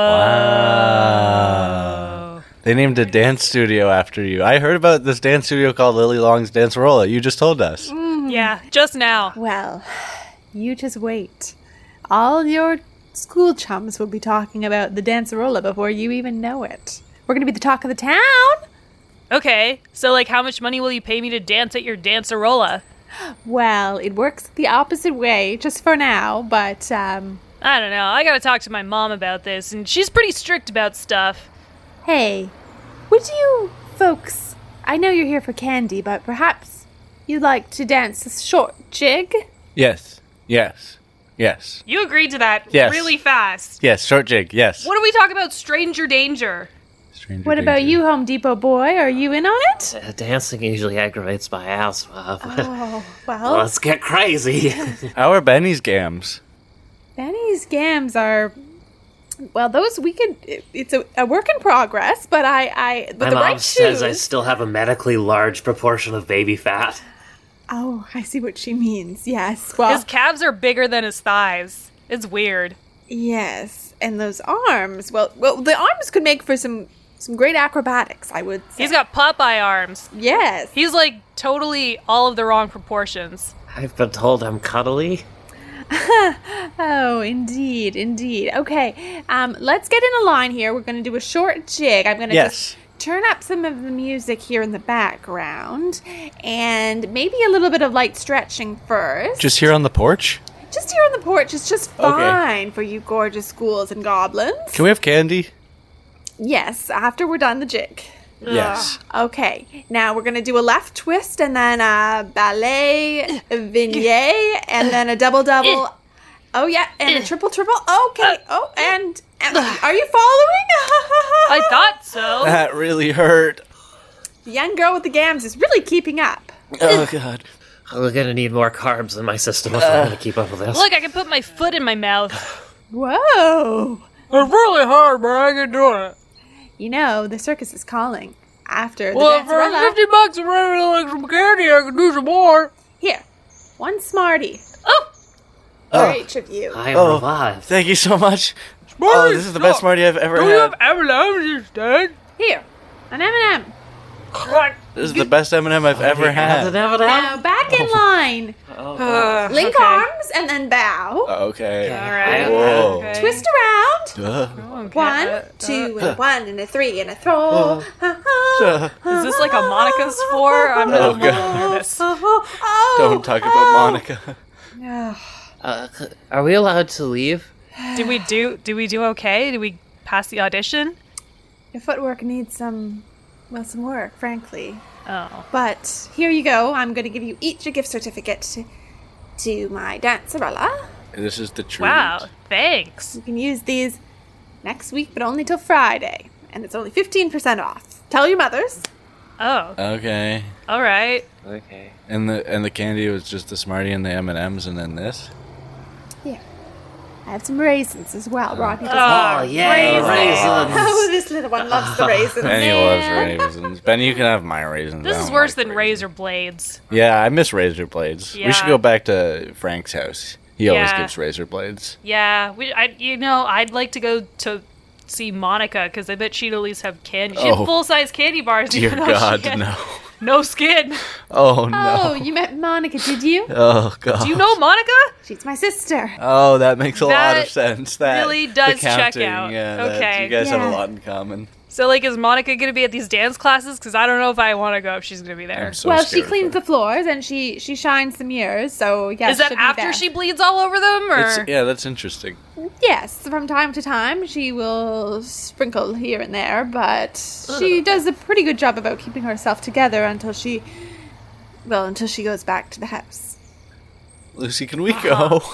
Whoa. They named a dance studio after you. I heard about this dance studio called Lily Long's Dancerola. You just told us. Yeah, just now. Well, you just wait. All your school chums will be talking about the dancerola before you even know it. We're going to be the talk of the town. Okay, so like how much money will you pay me to dance at your dancerola? Well, it works the opposite way, just for now, but, um, I don't know. I gotta talk to my mom about this, and she's pretty strict about stuff. hey, would you folks, I know you're here for candy, but perhaps you'd like to dance a short jig? Yes. Yes. Yes. You agreed to that Yes. really fast. Yes. Short jig. Yes. What do we talk about stranger danger? Stranger What about danger. you, Home Depot boy? Are you in on it? Uh, dancing usually aggravates my ass. Uh, Oh, well, Let's get crazy. How are Benny's gams? Benny's gams are, well, those we could, it- it's a, a work in progress, but I, I, with my the mom right says shoes. I still have a medically large proportion of baby fat. Oh, I see what she means. Yes. Well, His calves are bigger than his thighs. It's weird. yes. And those arms, well, well, the arms could make for some, some great acrobatics, I would say. He's got Popeye arms. Yes. He's like totally all of the wrong proportions. I've been told I'm cuddly. Oh, indeed, indeed. Okay, um, let's get in a line here. We're going to do a short jig. I'm going to Yes. just turn up some of the music here in the background, and maybe a little bit of light stretching first. Just here on the porch? Just here on the porch is just fine for you gorgeous ghouls and goblins. Can we have candy? Yes, after we're done the jig. Yes. Okay, now we're going to do a left twist and then a ballet vignette and then a double double. Oh, yeah, and a triple triple. Okay, oh, and, and are you following? I thought so. That really hurt. The young girl with the gams is really keeping up. Oh, God. We're gonna need more carbs in my system if I'm gonna keep up with this. Look, I can put my foot in my mouth. Whoa. It's really hard, but I can do it. You know, the circus is calling. After the Well, for dancerella. fifty bucks, I'm ready to like some candy. I can do some more. Here, one Smartie Oh, for Oh. each of you. I Oh. revived. Thank you so much. Smarties, Oh, this is the best look. Smartie I've ever do you had. have M and M's instead? Here, an M and M. This is the best M and M I've ever had. Now, back in line. Uh, Link okay. arms and then bow. Okay. All right. Whoa. Okay. Twist around. Uh, Okay. One, Uh, two, and a one, and a three, and a throw. uh, Is this like a Monica score? I'm Oh, not God. nervous. Oh, Don't talk about Monica. Uh, c- are we allowed to leave? Did we do? Did we do okay? Did we pass the audition? Your footwork needs some, well, some work, frankly. Oh. But here you go. I'm going to give you each a gift certificate to, to my dancerella. This is the truth. Wow. Thanks. You can use these next week, but only till Friday. And it's only fifteen percent off. Tell your mothers. Oh. Okay. All right. Okay. And the and the candy was just the Smartie and the M and M's, and then this. Here. I have some raisins as well. Rodney does Oh, yay, raisins. Oh, this little one loves the raisins. Benny loves raisins. Benny, you can have my raisins. This I is don't worse like than raisins. razor blades. Yeah, I miss razor blades. We should Yeah. go back to Frank's house. He always Yeah. gives razor blades. Yeah. We. I. You know. I'd like to go to see Monica because I bet she'd at least have candy. She Oh. had full size candy bars. Dear even though she God, had no. No skin. Oh no. Oh, you met Monica, did you? Oh God. Do you know Monica? She's my sister. Oh, that makes a lot That of sense. That really does the check counting, out. Yeah, that- Okay. you guys have Yeah. a lot in common. So, like, is Monica going to be at these dance classes? Because I don't know if I want to go if she's going to be there. I'm so well, she scared cleans for the floors and she she shines the mirrors. So yes, is that she'll be after there. she bleeds all over them? Or? It's, yeah, that's interesting. Yes, from time to time she will sprinkle here and there, but she does a pretty good job about keeping herself together until she, well, until she goes back to the house. Lucy, can we Uh-huh. go?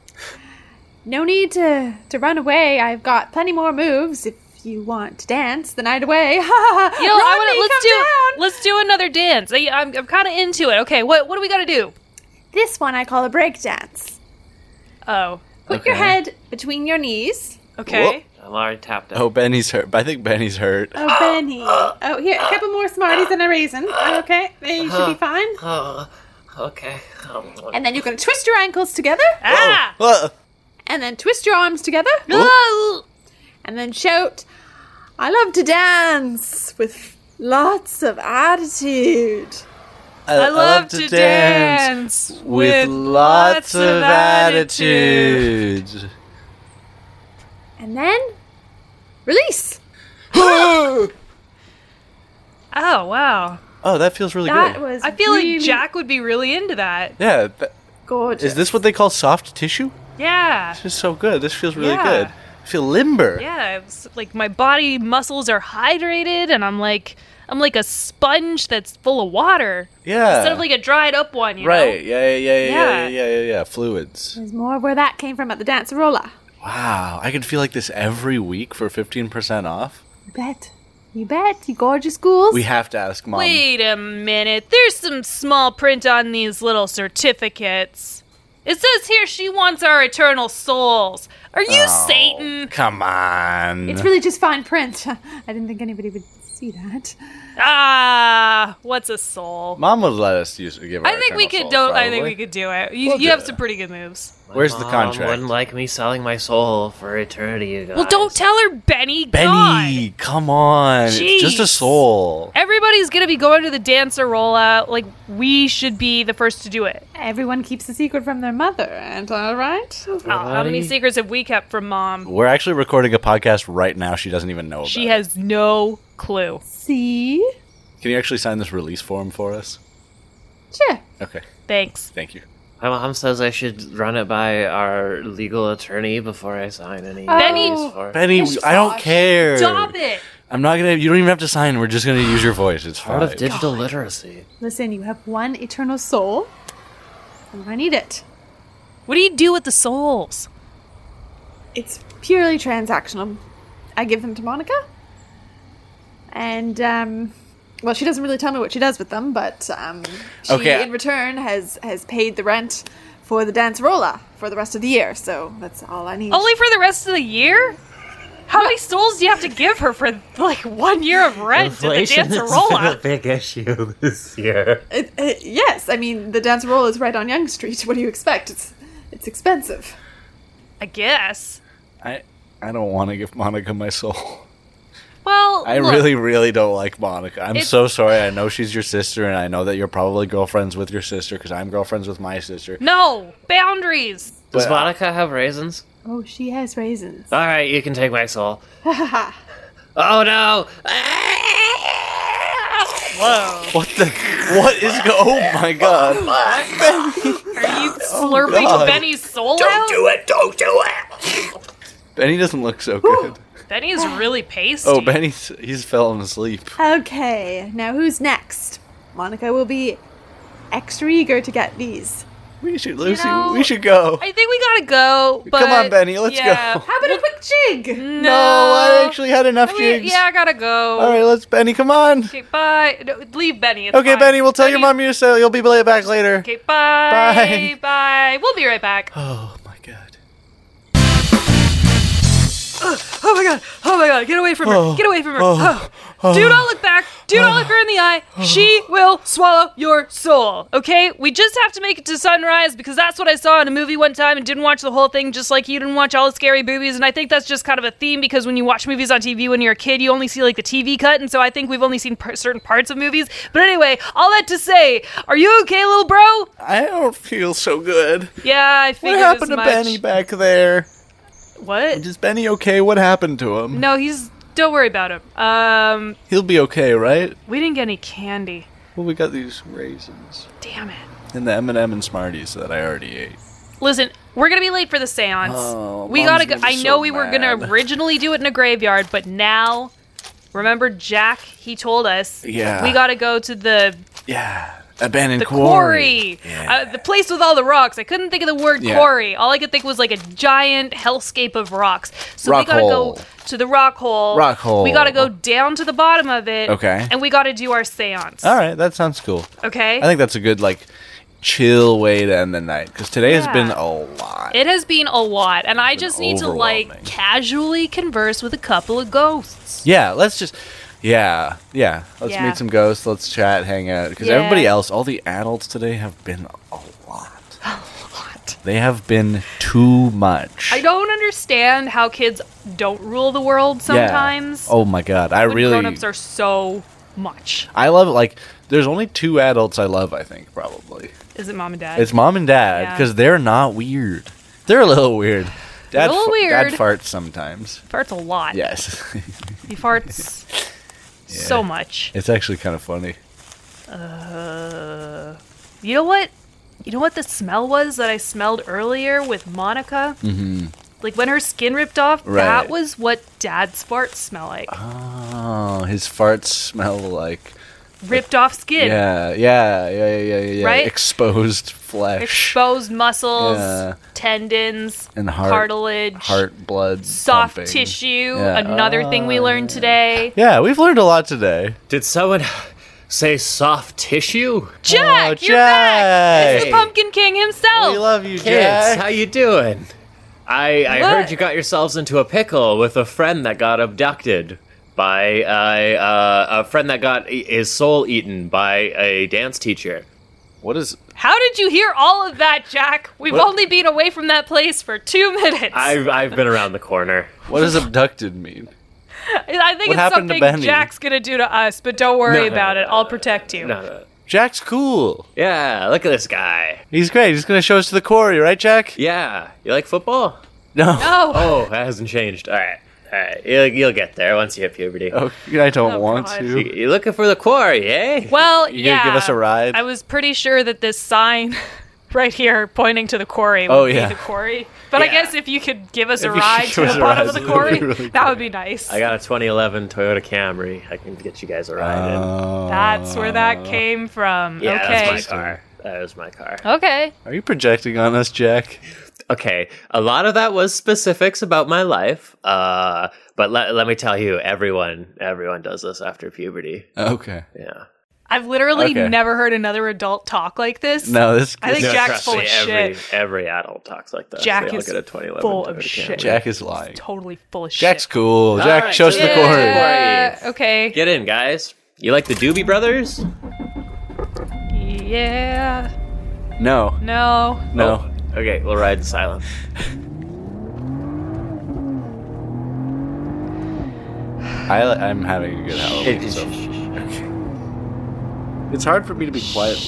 No need to to run away. I've got plenty more moves if you want to dance the night away. You know, I wanna, let's do down. let's do another dance. I, I'm I'm kind of into it. Okay, what what do we got to do? This one I call a break dance. Oh, Put your Okay. head between your knees. okay. I'm already tapped out. Oh, Benny's hurt. I think Benny's hurt. Oh, Benny. Oh, here, a couple more Smarties and a raisin. Okay, they should be fine. Oh, okay. Oh, And then you're going to twist your ankles together, Ah! Uh, and then twist your arms together, Ah! and then shout, I love to dance with lots of attitude. I love to dance with lots of attitude. And then, release. Oh wow. Oh, that feels really That good. was I feel really like Jack would be really into that. Yeah. th- gorgeous. Is this what they call soft tissue? Yeah. This is so good. This feels really Yeah. good. I feel limber. Yeah, it's like my body muscles are hydrated and I'm like I'm like a sponge that's full of water. Yeah. Instead of like a dried up one, you right. know? Yeah, yeah, yeah, yeah, yeah, Yeah. yeah, yeah, yeah. Fluids. There's more where that came from at the Dancerola. Wow. I could feel like this every week for fifteen percent off. You bet. You bet, you gorgeous ghouls. We have to ask Mom. Wait a minute. There's some small print on these little certificates. It says here she wants our eternal souls. Are you Oh, Satan? Come on. It's really just fine print. I didn't think anybody would see that. Ah, what's a soul? Mom would let us use give her I think we eternal could souls, do I think probably. we could do it. You, We'll you do have it. some pretty good moves. Where's the Mom contract? wouldn't like me selling my soul for eternity, you guys. Well, don't tell her, Benny. Benny, God. come on. It's just a Jeez. soul. Everybody's gonna be going to the Dancerola. Like, we should be the first to do it. Everyone keeps a secret from their mother, and all right? Oh, how many Everybody? secrets have we kept from Mom? We're actually recording a podcast right now. She doesn't even know about She it. has no clue. See? Can you actually sign this release form for us? Sure. Okay. Thanks. Thank you. My mom says I should run it by our legal attorney before I sign any. Benny- release for it. Benny, I don't care. Stop it! I'm not gonna. You don't even have to sign. We're just gonna use your voice. It's Part fine. of digital literacy. Listen, you have one eternal soul, and I need it. What do you do with the souls? It's purely transactional. I give them to Monica, and um, well, she doesn't really tell me what she does with them, but um, she Okay. in return has has paid the rent for the Dancerola for the rest of the year. So that's all I need. Only for the rest of the year? How many souls do you have to give her for like one year of rent at the Inflation has been a Dancerola? big issue this year. It, it, yes, I mean the Dancerola is right on Young Street. What do you expect? It's it's expensive. I guess. I. I don't want to give Monica my soul. Well, I look, really, really don't like Monica. I'm It's- so sorry. I know she's your sister, and I know that you're probably girlfriends with your sister because I'm girlfriends with my sister. No boundaries. Does But- Monica have raisins? Oh, she has raisins. All right, you can take my soul. Oh no! Whoa. What the? What is? Go- oh my god! Are you slurping God. Benny's soul out? it! Don't do it! Benny doesn't look so good. Benny is really pasty. Oh, Benny's he's fallen asleep. Okay, now who's next? Monica will be extra eager to get these. We should, Lucy. know, we should go. I think we gotta go. But Come on, Benny, let's yeah. go. How about a quick jig? No, No, I actually had enough I mean, jigs. yeah, I gotta go. All right, let's Benny. Come on. Okay, bye. No, leave Benny. It's Okay, fine. Benny. We'll tell your Benny- mom you so you'll be back later. Okay, bye. Bye. Bye. We'll be right back. Oh my god. Oh my god! Oh my god! Get away from her! Oh, Get away from her! oh, Oh. Do not look back! Do not look her in the eye! She will swallow your soul. Okay? We just have to make it to sunrise because that's what I saw in a movie one time and didn't watch the whole thing. Just like you didn't watch all the scary movies, and I think that's just kind of a theme because when you watch movies on T V when you're a kid, you only see like the T V cut, and so I think we've only seen per- certain parts of movies. But anyway, all that to say, are you okay, little bro? I don't feel so good. Yeah, I What figured happened as to much. Benny back there? What? Is Benny okay? What happened to him? No, he's. Don't worry about him. Um, He'll be okay, right? we didn't get any candy. Well, we got these raisins Damn it. and the M and M and Smarties that I already ate. Listen, we're gonna be late for the seance. Oh, we Mom's gotta go. gonna be I know so we were gonna mad. originally do it in a graveyard, but now, remember Jack? He told us. Yeah. We gotta go to the Yeah, abandoned the quarry. quarry, Yeah. uh, the place with all the rocks. I couldn't think of the word Yeah. quarry. All I could think was like a giant hellscape of rocks. So Rock we gotta hole. go to the rock hole. Rock hole. We gotta go down to the bottom of it. Okay. And we gotta do our seance. All right, that sounds cool. Okay. I think that's a good like chill way to end the night because today has Yeah. been a lot. It has been a lot, and I been just need to like overwhelming. casually converse with a couple of ghosts. Yeah, let's just. Yeah, yeah. Let's Yeah. meet some ghosts. Let's chat, hang out. Because Yeah. everybody else, all the adults today, have been a lot. They have been too much. I don't understand how kids don't rule the world Yeah. sometimes. Oh my god, I when really. grown-ups are so much. I love it. Like, there's only two adults I love. I think probably Is it mom and dad? it's mom and dad Yeah. because they're not weird. They're a little weird. Dad, A little fa- weird. Dad farts sometimes. farts a lot. Yes, He farts so much. it's actually kind of funny. Uh, you know what? You know what the smell was that I smelled earlier with Monica? Mm-hmm. Like when her skin ripped off, Right. that was what Dad's farts smell like. Oh, his farts smell like. Ripped off skin. Yeah, yeah, yeah, yeah, yeah, yeah. Right? Exposed flesh. Exposed muscles, Yeah. tendons, And heart- cartilage, Heart, blood, soft pumping. tissue. Yeah. Another thing we Oh, learned today. Yeah, we've learned a lot today. Did someone say soft tissue? Jack, Oh, you're back! It's the Jack! Pumpkin King himself. We love you, Kids, Jack. how you doing? I, I What? heard you got yourselves into a pickle with a friend that got abducted by uh, uh, a friend that got i- his soul eaten by a dance teacher. What is? How did you hear all of that, Jack? We've What? only been away from that place for two minutes. I've I've been around the corner. What does abducted mean? I think What it's happened to something Benny? Jack's gonna do to us, but don't worry No, no, about no, it. I'll protect you. No, no. Jack's cool. Yeah, look at this guy. He's great. He's gonna show us to the quarry, right, Jack? Yeah, you like football? No. No. Oh, that hasn't changed. All right, all right. You'll, you'll get there once you hit puberty. Oh, I don't Oh, want God. to. You, you looking for the quarry, eh? Well, You yeah. gonna give us a ride? I was pretty sure that this sign right here pointing to the quarry would Oh, be yeah. the quarry. But I Yeah. guess if you could give us a If you ride could to give us the a bottom ride, of the that would quarry, be really that cool. would be nice. I got a twenty eleven Toyota Camry. I can get you guys a ride in. Oh. That's where that came from. Yeah, okay. that's my car. That is my car. Okay. Are you projecting on us, Jack? Okay, a lot of that was specifics about my life. Uh, but let let me tell you, everyone everyone does this after puberty. Okay. Yeah. I've literally Okay. never heard another adult talk like this. No, this. I think this- Jack's trust full me, of every, shit. Every adult talks like this. Jack They all is get a twenty eleven full of Toyota shit. Camry. Jack is lying. Totally full of Jack's shit. cool. Jack, right, show us so the yeah. quarry. Yeah, okay. Get in, guys. You like the Doobie Brothers? Yeah. No. No. No. Oh, okay, we'll ride in silence. I, I'm having a good Halloween. It- so. it- It's hard for me to be quiet.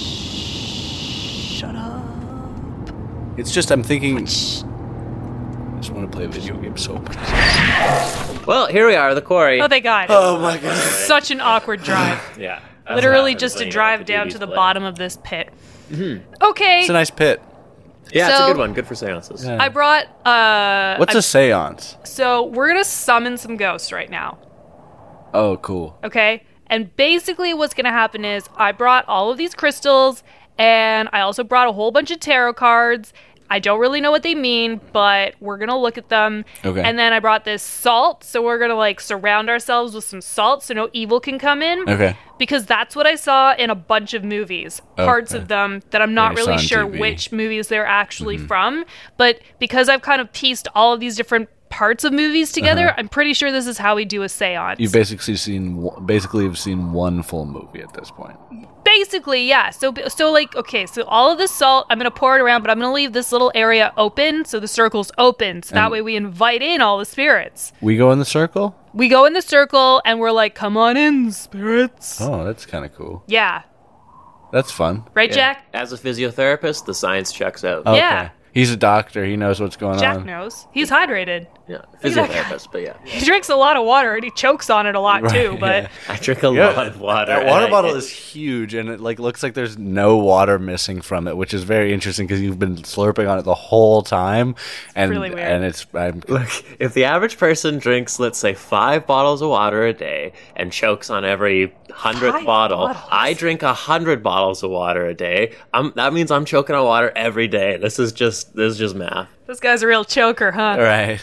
Shut up. It's just I'm thinking. I just want to play a video game so much. Well, here we are, the quarry. Oh, thank God. Oh my god. Such an awkward drive. Yeah. that's Literally what just to happens when you drive let the down Doobies to the play. bottom of this pit. Okay. It's a nice pit. Yeah, it's So- a good one. Good for seances. Yeah. I brought. Uh, What's I- a seance? So we're gonna summon some ghosts right now. Oh, cool. Okay. And basically, what's gonna happen is I brought all of these crystals, and I also brought a whole bunch of tarot cards. I don't really know what they mean, but we're gonna look at them. Okay. And then I brought this salt, so we're gonna like surround ourselves with some salt so no evil can come in. Okay. Because that's what I saw in a bunch of movies, parts Okay. of them that I'm not That you saw really on sure T V. which movies they're actually from. But because I've kind of pieced all of these different parts of movies together, I'm pretty sure this is how we do a seance. You've basically seen one- basically have seen one full movie at this point. Basically, yeah. So, so like, okay, so all of this salt, I'm gonna pour it around, but I'm gonna leave this little area open, so the circle's open, so that And- way we invite in all the spirits. We go in the circle? We go in the circle, and we're like, "Come on in, spirits." Oh, that's kind of cool. Yeah, That's fun. right, Yeah. Jack? As a physiotherapist, the science checks out. Okay. Yeah. He's a doctor. He knows what's going Jack on. knows. He's hydrated. Yeah, at that physiotherapist, but yeah. He drinks a lot of water, and he chokes on it a lot too. Right, But yeah. I drink a Yeah, lot of water. That and water I- bottle is huge, and it like looks like there's no water missing from it, which is very interesting because you've been slurping on it the whole time, and really weird. and it's I'm, Look, if the average person drinks, let's say, five bottles of water a day and chokes on every hundredth Five bottle, bottles? I drink a hundred bottles of water a day. I'm, that means I'm choking on water every day. This is just this is just math. this guy's a real choker, huh? right.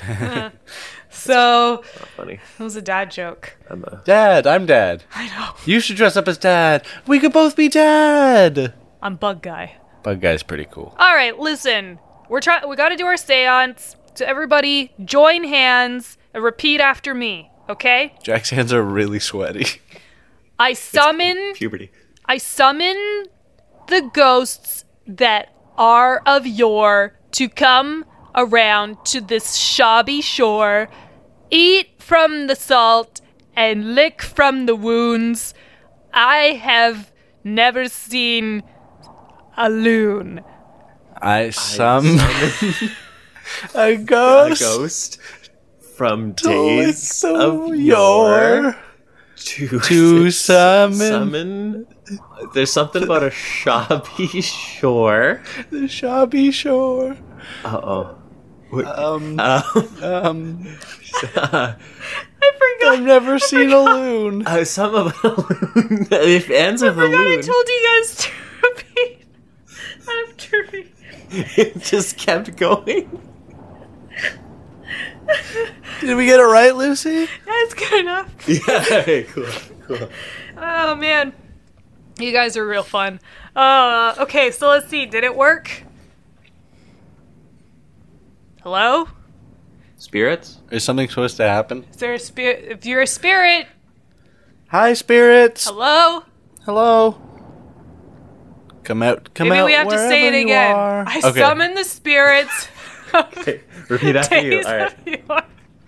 So Not funny. it was a dad joke. I'm a, Dad, I'm Dad. I know. You should dress up as Dad. We could both be Dad. I'm Bug Guy. Bug Guy's pretty cool. All right, listen. We're trying. We got to do our séance. So everybody, join hands and repeat after me. Okay? Jack's hands are really sweaty. I summon. puberty. I summon the ghosts that are of yore to come around to this shabby shore, eat from the salt, and lick from the wounds. I have never seen a loon. I summon a A ghost. ghost from to lick days the of yore yore to, to summon summon. There's something about a shabby shore. the shabby shore. Uh oh. Um, Um, um, I forgot. I've never seen a loon. uh, some of a loon. It ends with a I forgot I loon. told you guys to repeat after me. It just kept going. Did we get it right, Lucy? That's good enough. Yeah. Okay, cool. Cool. Oh man, you guys are real fun. Uh, okay, so let's see. Did it work? Hello? Spirits? Is something supposed to happen? Is there a spirit? If you're a spirit, Hi, spirits. hello? Hello. Come out. Come Maybe out. we have to say it wherever you again. are. I Okay. summon the spirits of Okay, repeat after you. days All right. of yore.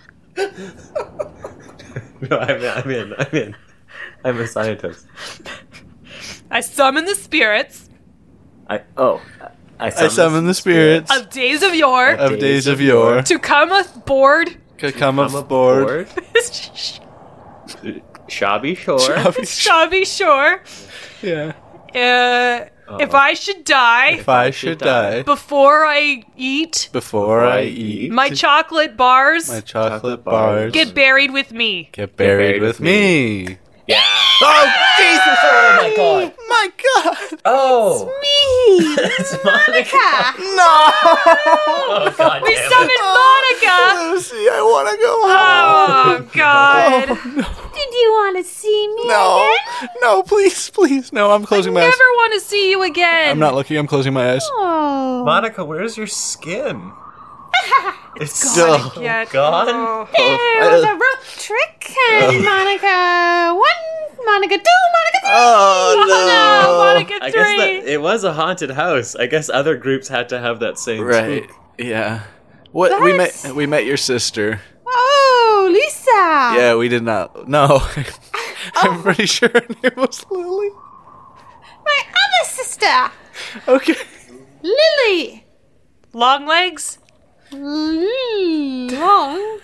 No, I'm, I'm in. I'm in. I'm a scientist. I summon the spirits I oh. I I summon, summon the spirits of days of yore Of of days of yore. to come aboard Could come Come aboard. aboard. this Shabby shore. Shabby shabby shore. Yeah. Uh, if I should die If I should die before I eat, before I eat my chocolate bars my chocolate Chocolate bars, bars. get buried with me. get buried with me. Yeah. Oh, Jesus! Oh my god. My God! Oh. Me! It's Monica. No! Oh god. We damn it. summoned Monica! Lucy, I want to go home. Oh, God. Did you want to see me No, again? no, please, please, no. I'm closing my Never eyes. want to see you again. I'm not looking. I'm closing my eyes. Oh. Monica, where's your skin? It's Still. Yeah. gone? Oh. There was a rope trick, and Monica one, Monica two, Monica three. Oh No, Monica I three. guess that it was a haunted house. I guess other groups had to have that same Right. spook. Yeah. What we met? That's- We met your sister. Oh, Lisa. Yeah, we did not. No, I'm pretty sure her name was Lily. My other sister, Okay. Lily. Long legs? Mm, long.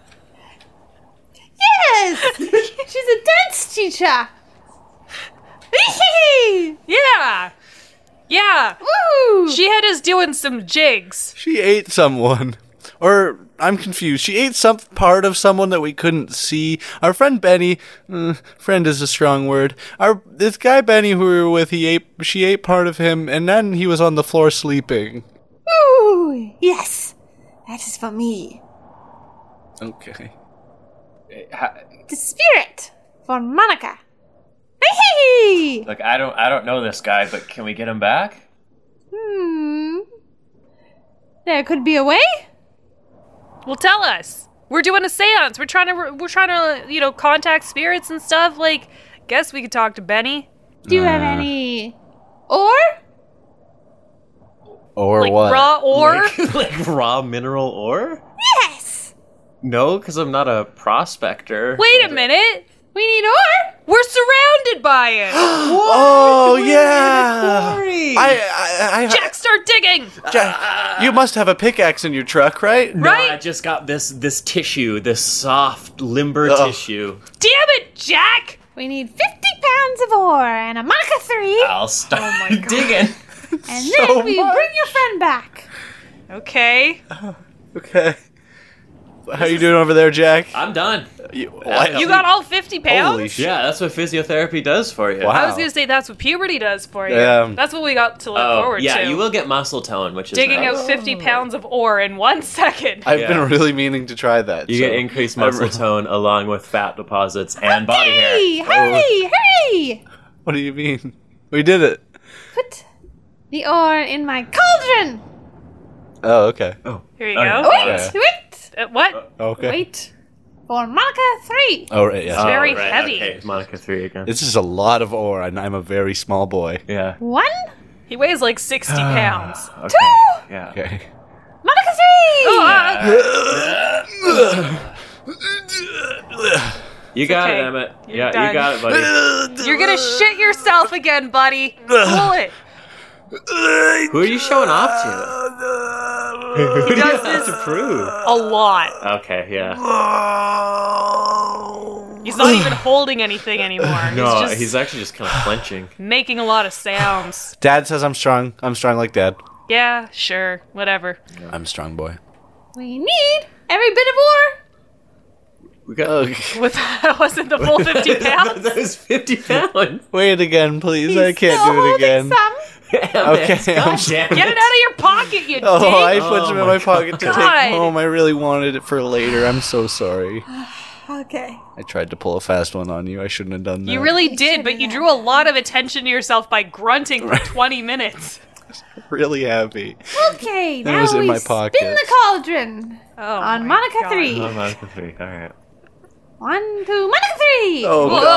Yes, she's a dance teacher. Yeah. Yeah. Woo! She had us doing some jigs. She ate someone. Or, I'm confused. She ate some part of someone that we couldn't see. Our friend Benny, uh, friend is a strong word. Our this guy Benny who we were with, he ate. She ate part of him, and then he was on the floor sleeping. Ooh, yes, that is for me. Okay. The spirit for Monica. Hey! Like I don't, I don't know this guy, but can we get him back? Hmm. There could be a way. Well, tell us. We're doing a seance. We're trying to, we're trying to, you know, contact spirits and stuff. Like, guess we could talk to Benny. Do you have Uh. any or? Or Like what? raw ore. Like, like raw mineral ore? Yes. No, because I'm not a prospector. Wait a minute. We need ore. We're surrounded by it. Oh yeah. Quarry. I, I, I, Jack, start digging. Jack, you must have a pickaxe in your truck, right? No, Right? I just got this this tissue, this soft limber Ugh. tissue. Damn it, Jack. We need fifty pounds of ore and a Monica three, I'll start my God. digging. and then we much. bring your friend back. Okay. Okay. How you doing over there, Jack? I'm done. You, You got all fifty pounds? Holy shit. Yeah, that's what physiotherapy does for you. Wow. I was going to say that's what puberty does for you. Yeah. That's what we got to look Oh, forward yeah, to. you will get muscle tone, which is Digging nice. out fifty pounds of ore in one second. I've Yeah. been really meaning to try that. You so get increased I'm muscle re- tone along with fat deposits and body Hey, hair. hurry, hurry! What do you mean? We did it. Put the ore in my cauldron. Oh, okay. Here you Oh, go. yeah. Wait, Yeah. wait, Uh, what? Okay. wait for Monica three. Oh, right, yeah. It's very right, heavy. Okay, Monica three again. This is a lot of ore, and I'm a very small boy. yeah. One, He weighs like sixty pounds. Okay. two, Yeah. Okay. Monica three. Ah! You got okay. it, Emmett. You're yeah, done. you got it, buddy. You're gonna shit yourself again, buddy. Pull it. Who are you showing off to? Who do you does have this- to prove? A lot. Okay, yeah. He's not even holding anything anymore. No, he's just he's actually just kind of clenching. making a lot of sounds. Dad says I'm strong. I'm strong like Dad. Yeah, sure, whatever. I'm a strong boy. We need every bit of ore. We got. Okay. With that wasn't the full fifty pounds. that was fifty pounds. Wait it again, please. I He's can't still do it holding again. Some. Okay, I'm God damn Get it. it out of your pocket, you Oh, dick. I put Oh some in my my pocket to God. take home. I really wanted it for later. I'm so sorry. Okay. I tried to pull a fast one on you. I shouldn't have done that. You really did, but you drew a lot of attention to yourself by grunting for twenty minutes. really happy. Okay, That now was in we my spin pocket. the cauldron Oh on my Monica God. three. Oh, Monica three. All right. One, two, Monica three. Oh Whoa.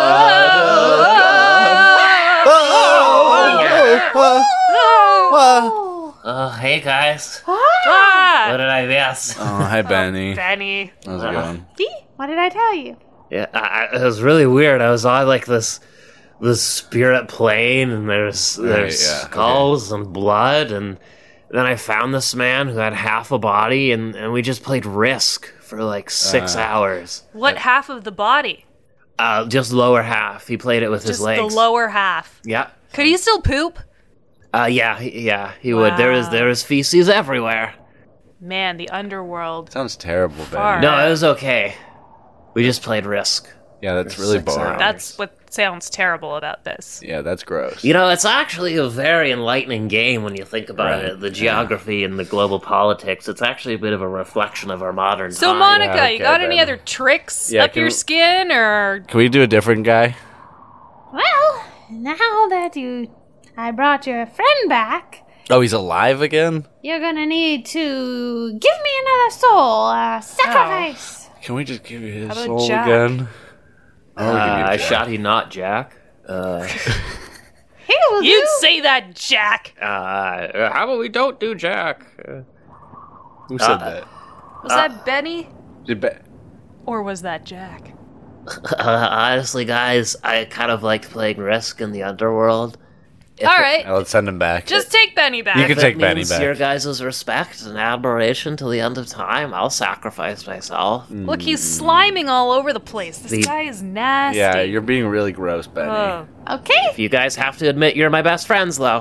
God! Oh, oh, oh, oh. Oh, hey guys. Ah, Ah! What did I miss? Oh, hi, Benny. Benny. How's it going? see? What did I tell you? Yeah, I, I- it was really weird. I was on like this, this spirit plane, and there's there's yeah, skulls and blood, and then I found this man who had half a body, and, and we just played Risk for like six Uh. hours. What half of the body? Uh, just lower half. He played it with his Just legs. the lower half. Yeah. Could he still poop? Uh, yeah, he- yeah, he would. There was Wow. there was feces everywhere. Man, the underworld. Sounds terrible, Far. Benny. No, it was okay. We just played Risk. Yeah, that's really Six boring. hours. That's what sounds terrible about this. Yeah, that's gross. You know, it's actually a very enlightening game when you think about Right, it. The geography and the global politics. It's actually a bit of a reflection of our modern So, time. Monica, Yeah, you okay, got any then. other tricks Yeah, up can your we- skin, or Can we do a different guy? Well, now that you, I brought your friend back, Oh, he's alive again? you're gonna need to give me another soul, a sacrifice. Can we just give you his How about soul Jack? again? Uh, I'll give you I Jack. shot he not Jack. Uh, Here will you'd do. say that, Jack? uh, how about we don't do Jack? Uh, Who said Uh, that? Was that Benny, Did Be- or was that Jack? uh, honestly, guys, I kind of liked playing Risk in the underworld. If All it- right, Oh, let's send him back. just take Benny back. You can If it take Benny means back. your guys' respect and admiration till the end of time, I'll sacrifice myself. Look, he's sliming all over the place. This The- guy is nasty. Yeah, you're being really gross, Benny. Oh, Okay. If you guys have to admit you're my best friends, though.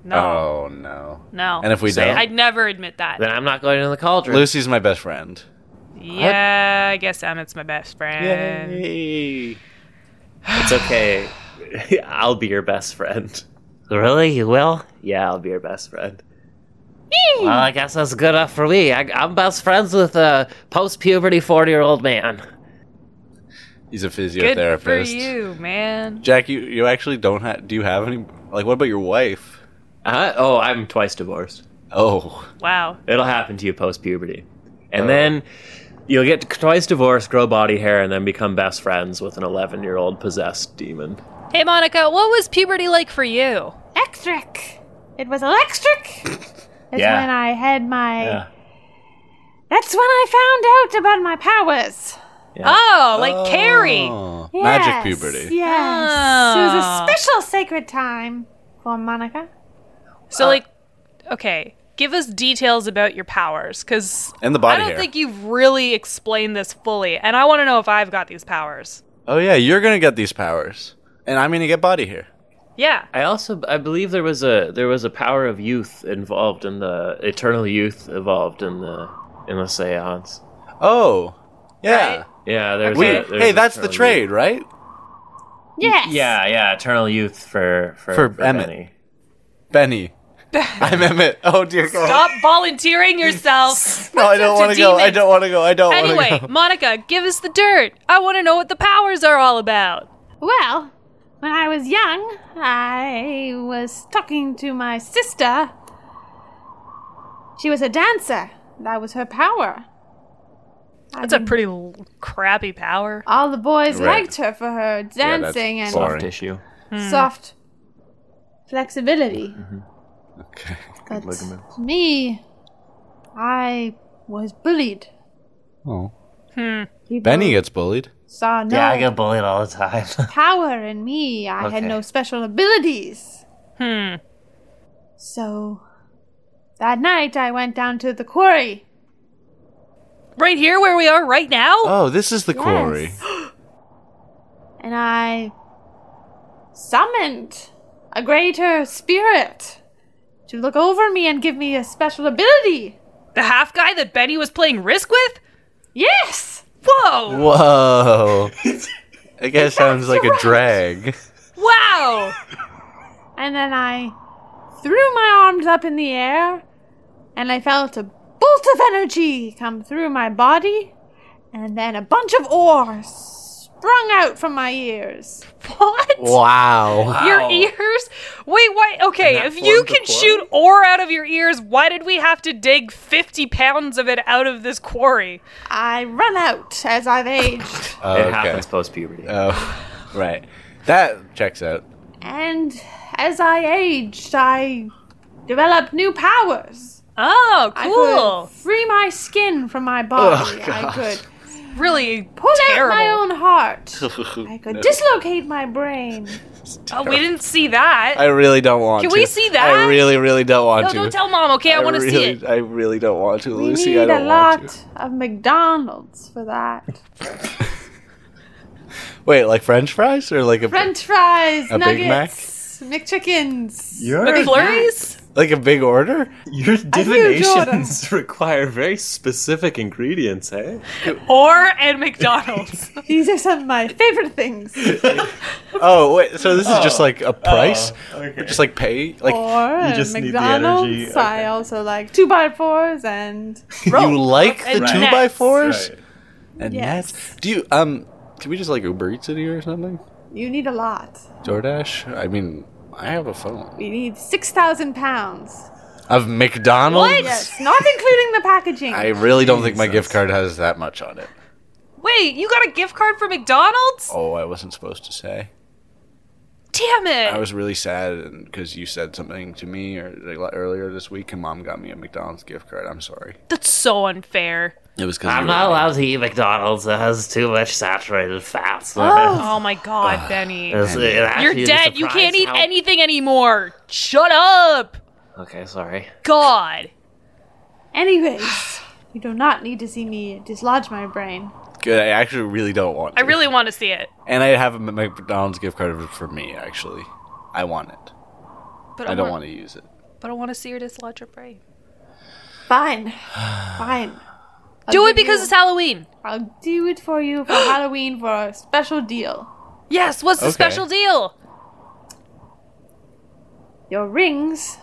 No. Oh, no. No. And if we Say don't? I'd never admit that. Then I'm not going in the cauldron. Lucy's my best friend. Yeah, I guess Emmett's my best friend. Yay. It's okay. I'll be your best friend. Really? You will? Yeah, I'll be your best friend. Well, I guess that's good enough for me. I, I'm best friends with a post-puberty forty-year-old man. He's a Good physiotherapist. for you, man. Jack, you, you actually don't have... Do you have any... Like, what about your wife? Uh, oh, I'm twice divorced. Oh. Wow. It'll happen to you post-puberty. And Oh. then you'll get twice divorced, grow body hair, and then become best friends with an eleven-year-old possessed demon. Hey, Monica, what was puberty like for you? Electric. It was electric. It's Yeah. when I had my. Yeah. That's when I found out about my powers. Oh, like Carrie. Oh. Yes, Magic puberty. Yes. It was Ah. a special sacred time for Monica. So, like, okay, give us details about your powers, because And the body I don't hair. think you've really explained this fully, and I want to know if I've got these powers. Oh, yeah, you're going to get these powers. And I'm going to get body hair. Yeah. I also I believe there was a there was a power of youth involved in the eternal youth evolved in the in the seance. Oh. Yeah. Right? Yeah, there's We, a, there's hey, a that's the eternal trade, youth. right? Yes. Yeah, yeah, eternal youth for for, For for Emmett. Benny. Benny. I'm Emmett. Oh, dear God. Stop volunteering yourself. No, I don't To want to go. I demons. don't want to go. I don't want to Anyway, go. Monica, give us the dirt. I want to know what the powers are all about. Well, when I was young, I was talking to my sister. She was a dancer. That was her power. That's a pretty l- crappy power. All the boys Right. liked her for her that's dancing and boring. Soft tissue. soft flexibility. Okay. But me, I was bullied. Oh. People Benny gets bullied. saw no Yeah, I get bullied all the time. power in me. I had Okay. no special abilities. Hmm. So that night I went down to the quarry. Right here where we are right now? Oh, this is the quarry. Yes. And I summoned a greater spirit to look over me and give me a special ability. The half guy that Benny was playing Risk with? Yes! Whoa! Whoa. I guess sounds like a drag. Wow! And then I threw my arms up in the air and I felt a bolt of energy come through my body, and then a bunch of ore sprung out from my ears. What? Wow. Your ears? Wait, why? Okay, And that if you formed the can quarry? shoot ore out of your ears, why did we have to dig fifty pounds of it out of this quarry? I run out as I've aged, Oh, It okay. happens post puberty. Oh, right. That checks out. and as I aged, I developed new powers. Oh, I cool. could free my skin from my body. I God. could Really pull terrible. out my own heart. I could dislocate my brain. Oh, we didn't see that. I really don't want Can to. we see that? I really, really don't want no, to. don't tell mom, okay? I, want to really, see it. I really don't want to, We Lucy. need I a don't want lot to. of McDonald's for that. Wait, like French fries or like a French fries, A Big Mac? nuggets, McChickens. Your McFlurries? like a big order? your huge divinations require very specific ingredients, hey? Or and McDonald's. These are some of my favorite things. Oh wait, so this is just like a price? okay. Just like pay? Like Or at just need the McDonald's, energy, I okay. also like two by fours and you like the and two nets. by fours Right. and Yes. nets? Do you um? Can we just like Uber Eats it here or something? you need a lot. DoorDash? I mean, I have a phone. We need six thousand pounds. Of McDonald's? What? Yes, not including the packaging. I really don't think my Jesus. gift card has that much on it. Wait, you got a gift card for McDonald's? Oh, I wasn't supposed to say. Damn it. I was really sad because you said something to me or like, earlier this week, and Mom got me a McDonald's gift card. I'm sorry. That's so unfair. It was because I'm not allowed to eat McDonald's. It has too much saturated fats. Oh my god, Benny. It's- it actually You're is a dead. You surprise can't eat how- anything anymore. Shut up. Okay, sorry. God. Anyways, you do not need to see me dislodge my brain. Good. I actually really don't want to. I really want to see it. And I have a McDonald's gift card for me, actually. I want it. But I don't want to use it. But I want to see her dislodge her brain. Fine. Fine. I'll Do it give because you- it's Halloween. I'll do it for you for Halloween for a special deal. Yes, what's the Okay. special deal? Your rings.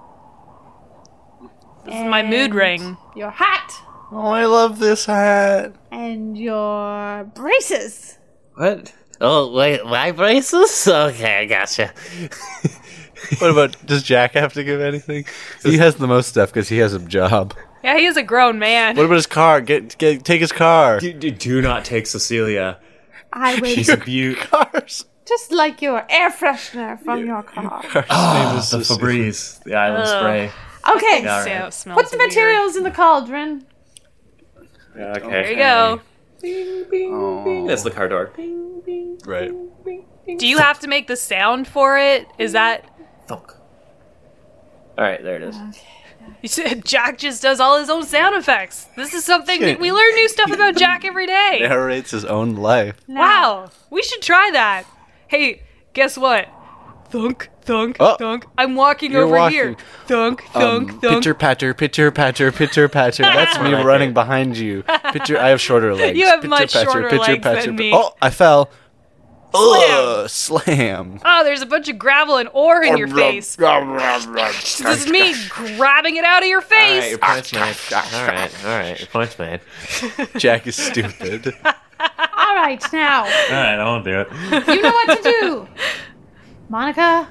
This is my mood and ring. Your hat. Oh, I love this hat. And your braces. What? Oh, wait, my braces? Okay, I gotcha. What about, does Jack have to give anything? He has the most stuff because he has a job. Yeah, he is a grown man. What about his car? Get, get take his car. Do, do, do not take Cecilia. I would She's a beaut. Cars. just like your air freshener from your car. Car's name Oh, is the Cecilia. Febreze, the island Ugh. spray. Okay, Yeah, Yeah, right. it smells put the weird. materials in the cauldron. Yeah, okay. There you go. Oh, That's the car door. right. Do you have to make the sound for it? Is that... Thunk. All right, there it is. You said Jack just does all his own sound effects. This is something we, we learn new stuff about Jack every day. Narrates his own life. Wow, we should try that. Hey, guess what? Thunk, thunk, Oh. thunk. I'm walking You're over walking. here. Thunk, thunk, Um, thunk. Pitter patter, pitter patter, pitter patter. That's me like running it. behind you. Pitter. I have shorter legs. You have Pitter much patter, shorter pitter legs patter, than pi- me. Oh, I fell. Slam. Ugh, slam. Oh, there's a bunch of gravel and ore in your face. This is me grabbing it out of your All right, face. your point's made. All right, all right, your point's made. Jack is stupid. All right, now, All right, I won't do it. you know what to do. Monica.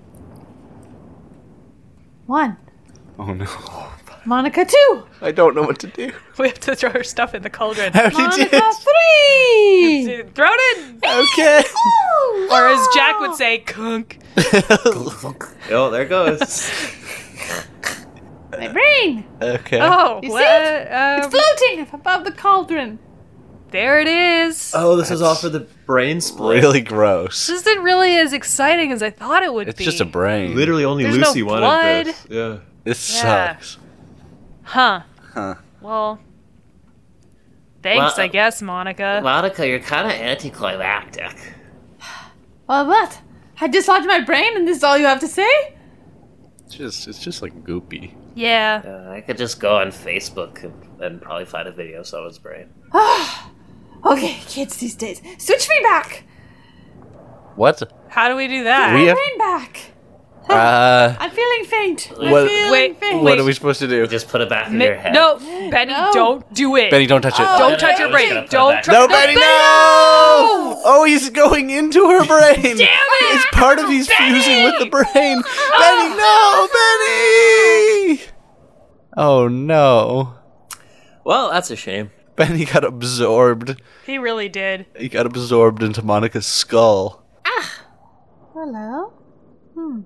One. Oh no. Monica, two. I don't know what to do. We have to throw her stuff in the cauldron. How did you? Monica, three. Throw it in. Okay. Or as Jack would say, kunk. Oh, there it goes. My brain. Okay. Oh, You see what? it? Um, It's floating above the cauldron. there it is. Oh, this is all for the brain split. Really gross. This isn't really as exciting as I thought it would It's be. just a brain. Literally, only There's Lucy no wanted blood. this. Yeah. This Yeah. sucks. Huh. Huh. Well, thanks, Well, I guess, Monica. Monica, you're kind of anticlimactic. Well, what? I dislodged my brain, and this is all you have to say? It's just it's just like goopy. Yeah. Uh, I could just go on Facebook and, and probably find a video of someone's brain. Okay, kids these days. Switch me back. What? How do we do that? We My have- brain back. Uh, I'm feeling faint. I'm What- feeling Wait, faint. what are we supposed to do? Just put it back in Mi- your head. no, Benny, No. don't do it. Benny, don't touch it. Oh, don't okay. touch your I was gonna brain. put it Don't back. try. No, Benny, no! Oh, he's going into her brain. Damn it! It's part of he's fusing with the brain. Benny, no, Benny! Oh no, Well, that's a shame. Benny got absorbed. He really did. He got absorbed into Monica's skull. Hello? Hmm.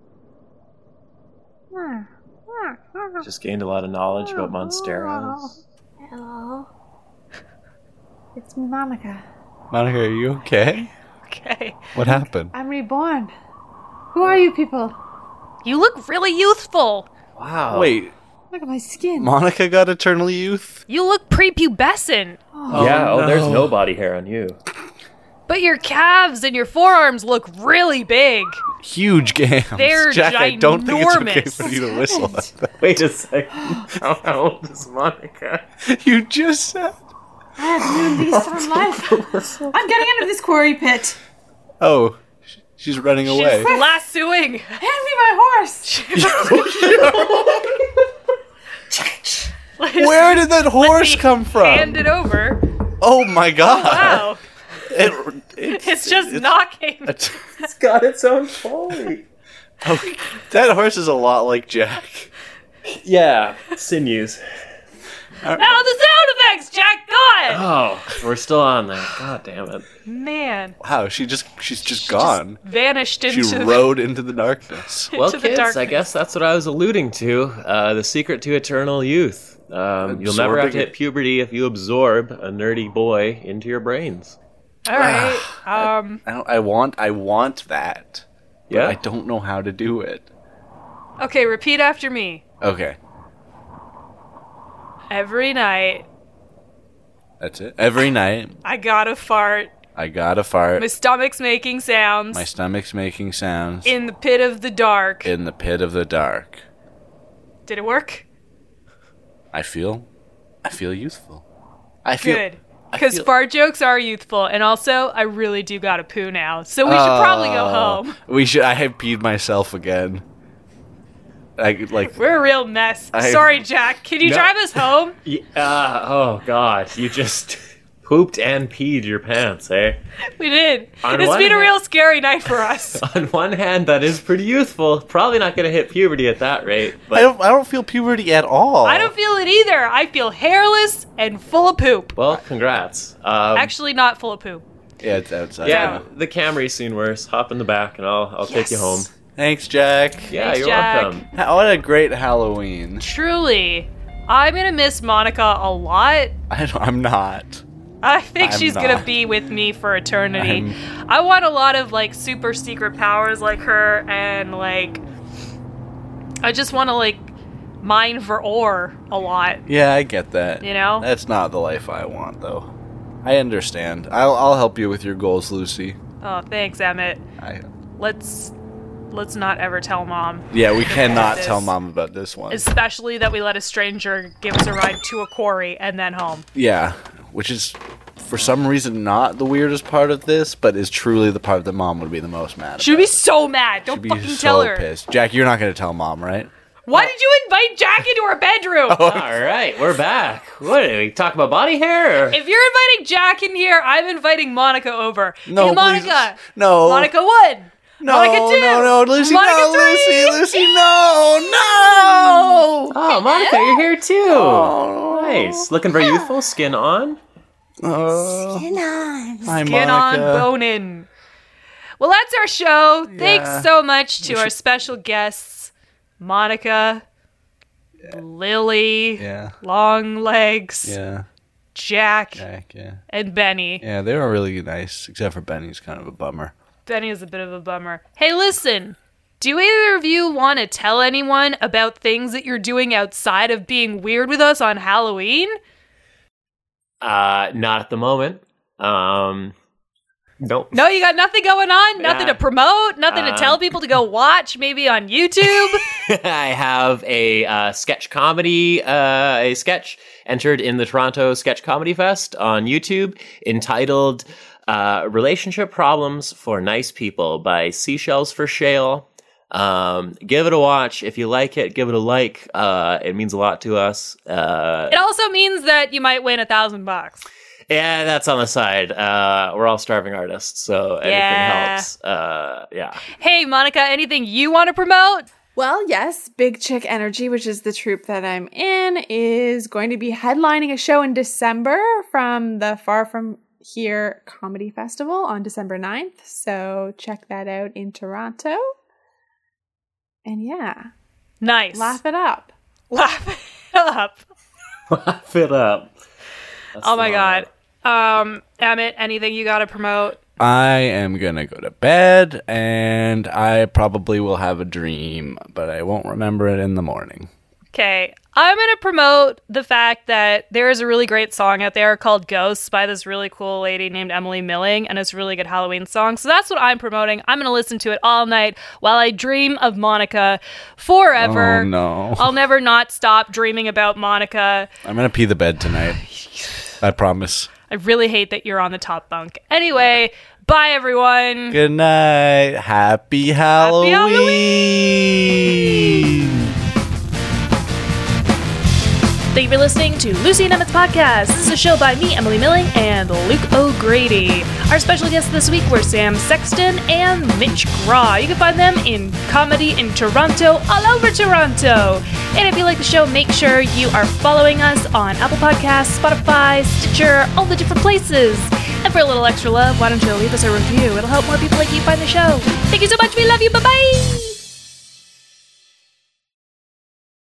Ah, ah, ah. Just gained a lot of knowledge about monsteras. Hello? It's me, Monica. Monica, are you okay? Okay. What happened? I'm reborn. Who are you people? You look really youthful. Wow. Wait, Look at my skin. Monica got eternal youth? You look prepubescent. yeah, oh, no. there's no body hair on you. But your calves and your forearms look really big. Huge gams. They're Jack, I don't think it's okay ginormous. for you to whistle like that. Wait a second. How old is Monica? You just said... I have new lease on life. I'm getting into this quarry pit. Oh, sh- she's running away. She's lassoing. Hand me my horse. Where did that horse me come from? Hand it over. Oh my god. Wow. It, it, It's just knocking. it's- It's got its own foley. oh, that horse is a lot like Jack. Yeah, sinews. Now the sound effects, Jack, God! Oh, we're still on there. God damn it. Man. Wow, she just she's just gone. Vanished She into, the, rode into the darkness. into Well, the kids, darkness. I guess that's what I was alluding to. Uh, the secret to eternal youth. Um, you'll never have to Absorbing hit puberty if you absorb a nerdy boy into your brains. All right. Um, I, don't, I want I want that. But Yeah. I don't know how to do it. okay, repeat after me. Okay, Every night, that's it. Every night I gotta fart. I gotta fart. My stomach's making sounds My stomach's making sounds in the pit of the dark. in the pit of the dark. Did it work? I feel, I feel youthful. I feel Good. Because feel- fart jokes are youthful. And also, I really do got to poo now. So we should probably go Oh, home. We should. I have peed myself again. I like. We're a real mess. I- Sorry, Jack. Can you No. drive us home? Yeah, uh, oh god, you just pooped and peed your pants, eh? We did. On It's one been a hand- real scary night for us. On one hand, that is pretty youthful. Probably not going to hit puberty at that rate, I but don't. I don't feel puberty at all. I don't feel it either. I feel hairless and full of poop. well, congrats. Um, Actually, not full of poop. Yeah, it's outside. yeah, now. the Camry's seen worse. Hop in the back, and I'll I'll take you Yes. home. Thanks, Jack. Yeah, Thanks, you're Jack. welcome. Ha- What a great Halloween. Truly, I'm gonna miss Monica a lot. I don't, I'm not. I think I'm she's not. gonna be with me for eternity. I'm- I want a lot of like super secret powers like her, and like I just want to like mine for ore a lot. Yeah, I get that. You know? That's not the life I want, though. I understand. I'll I'll help you with your goals, Lucy. Oh, thanks, Emmett. I. Let's let's not ever tell Mom. Yeah, we cannot this. tell Mom about this one. Especially that we let a stranger give us a ride to a quarry and then home. Yeah, which is for some reason not the weirdest part of this, but is truly the part that Mom would be the most mad. She'd about. be so mad. Don't She'd be fucking so tell her. pissed. Jack, you're not going to tell Mom, right? Why did you invite Jack into our bedroom? Oh. All right, we're back. What are we talking about? Body hair? Or? If you're inviting Jack in here, I'm inviting Monica over. No, hey, Monica. please. No. Monica one. No, Monica two. no, no, Lucy, Monica no, three. Lucy, Lucy, no, no. Oh, Monica, you're here too. Oh. Nice. Looking very youthful. Skin on. Oh. Skin on. Hi, Skin on, Monica. bone in. Well, that's our show. Yeah. Thanks so much to We our should- special guests, Monica, Lily, Yeah, Long Legs, yeah, Jack, Jack, yeah. and Benny. Yeah, they were really nice, except for Benny's kind of a bummer. Benny is a bit of a bummer. Hey, listen. Do either of you want to tell anyone about things that you're doing outside of being weird with us on Halloween? Uh, not at the moment. Um, nope. No, you got nothing going on? Nothing Yeah. to promote? Nothing to Um, tell people to go watch maybe on YouTube? I have a uh, sketch comedy, uh, a sketch entered in the Toronto Sketch Comedy Fest on YouTube entitled uh, Relationship Problems for Nice People by Seashells for Shale. Um, give it a watch. If you like it, give it a like. Uh, it means a lot to us. Uh, It also means that you might win a thousand bucks. yeah, that's on the side. Uh, we're all starving artists, so anything Yeah. helps. Uh, yeah. Hey, Monica, anything you want to promote? Well, yes, Big Chick Energy, which is the troupe that I'm in, is going to be headlining a show in December from the Far From Here Comedy Festival on December ninth. So check that out in Toronto. And yeah, Nice. laugh it up. Laugh it up. Laugh it up. That's Oh the my motto. god. Um, Emmett, anything you got to promote? I am gonna go to bed, and I probably will have a dream, but I won't remember it in the morning. Okay, I'm going to promote the fact that there is a really great song out there called Ghosts by this really cool lady named Emily Milling, and it's a really good Halloween song. So that's what I'm promoting. I'm going to listen to it all night while I dream of Monica forever. Oh no! I'll never not stop dreaming about Monica. I'm gonna pee the bed tonight. I promise. I really hate that you're on the top bunk. Anyway, bye everyone. Good night. Happy Halloween. Halloween. Thank you for listening to Lucy and Emmett's podcast. This is a show by me, Emily Milling, and Luke O'Grady. Our special guests this week were Sam Sexton and Mitch Graw. You can find them in comedy in Toronto, all over Toronto. And if you like the show, make sure you are following us on Apple Podcasts, Spotify, Stitcher, all the different places. And for a little extra love, why don't you leave us a review? It'll help more people like you find the show. Thank you so much. We love you. Bye-bye.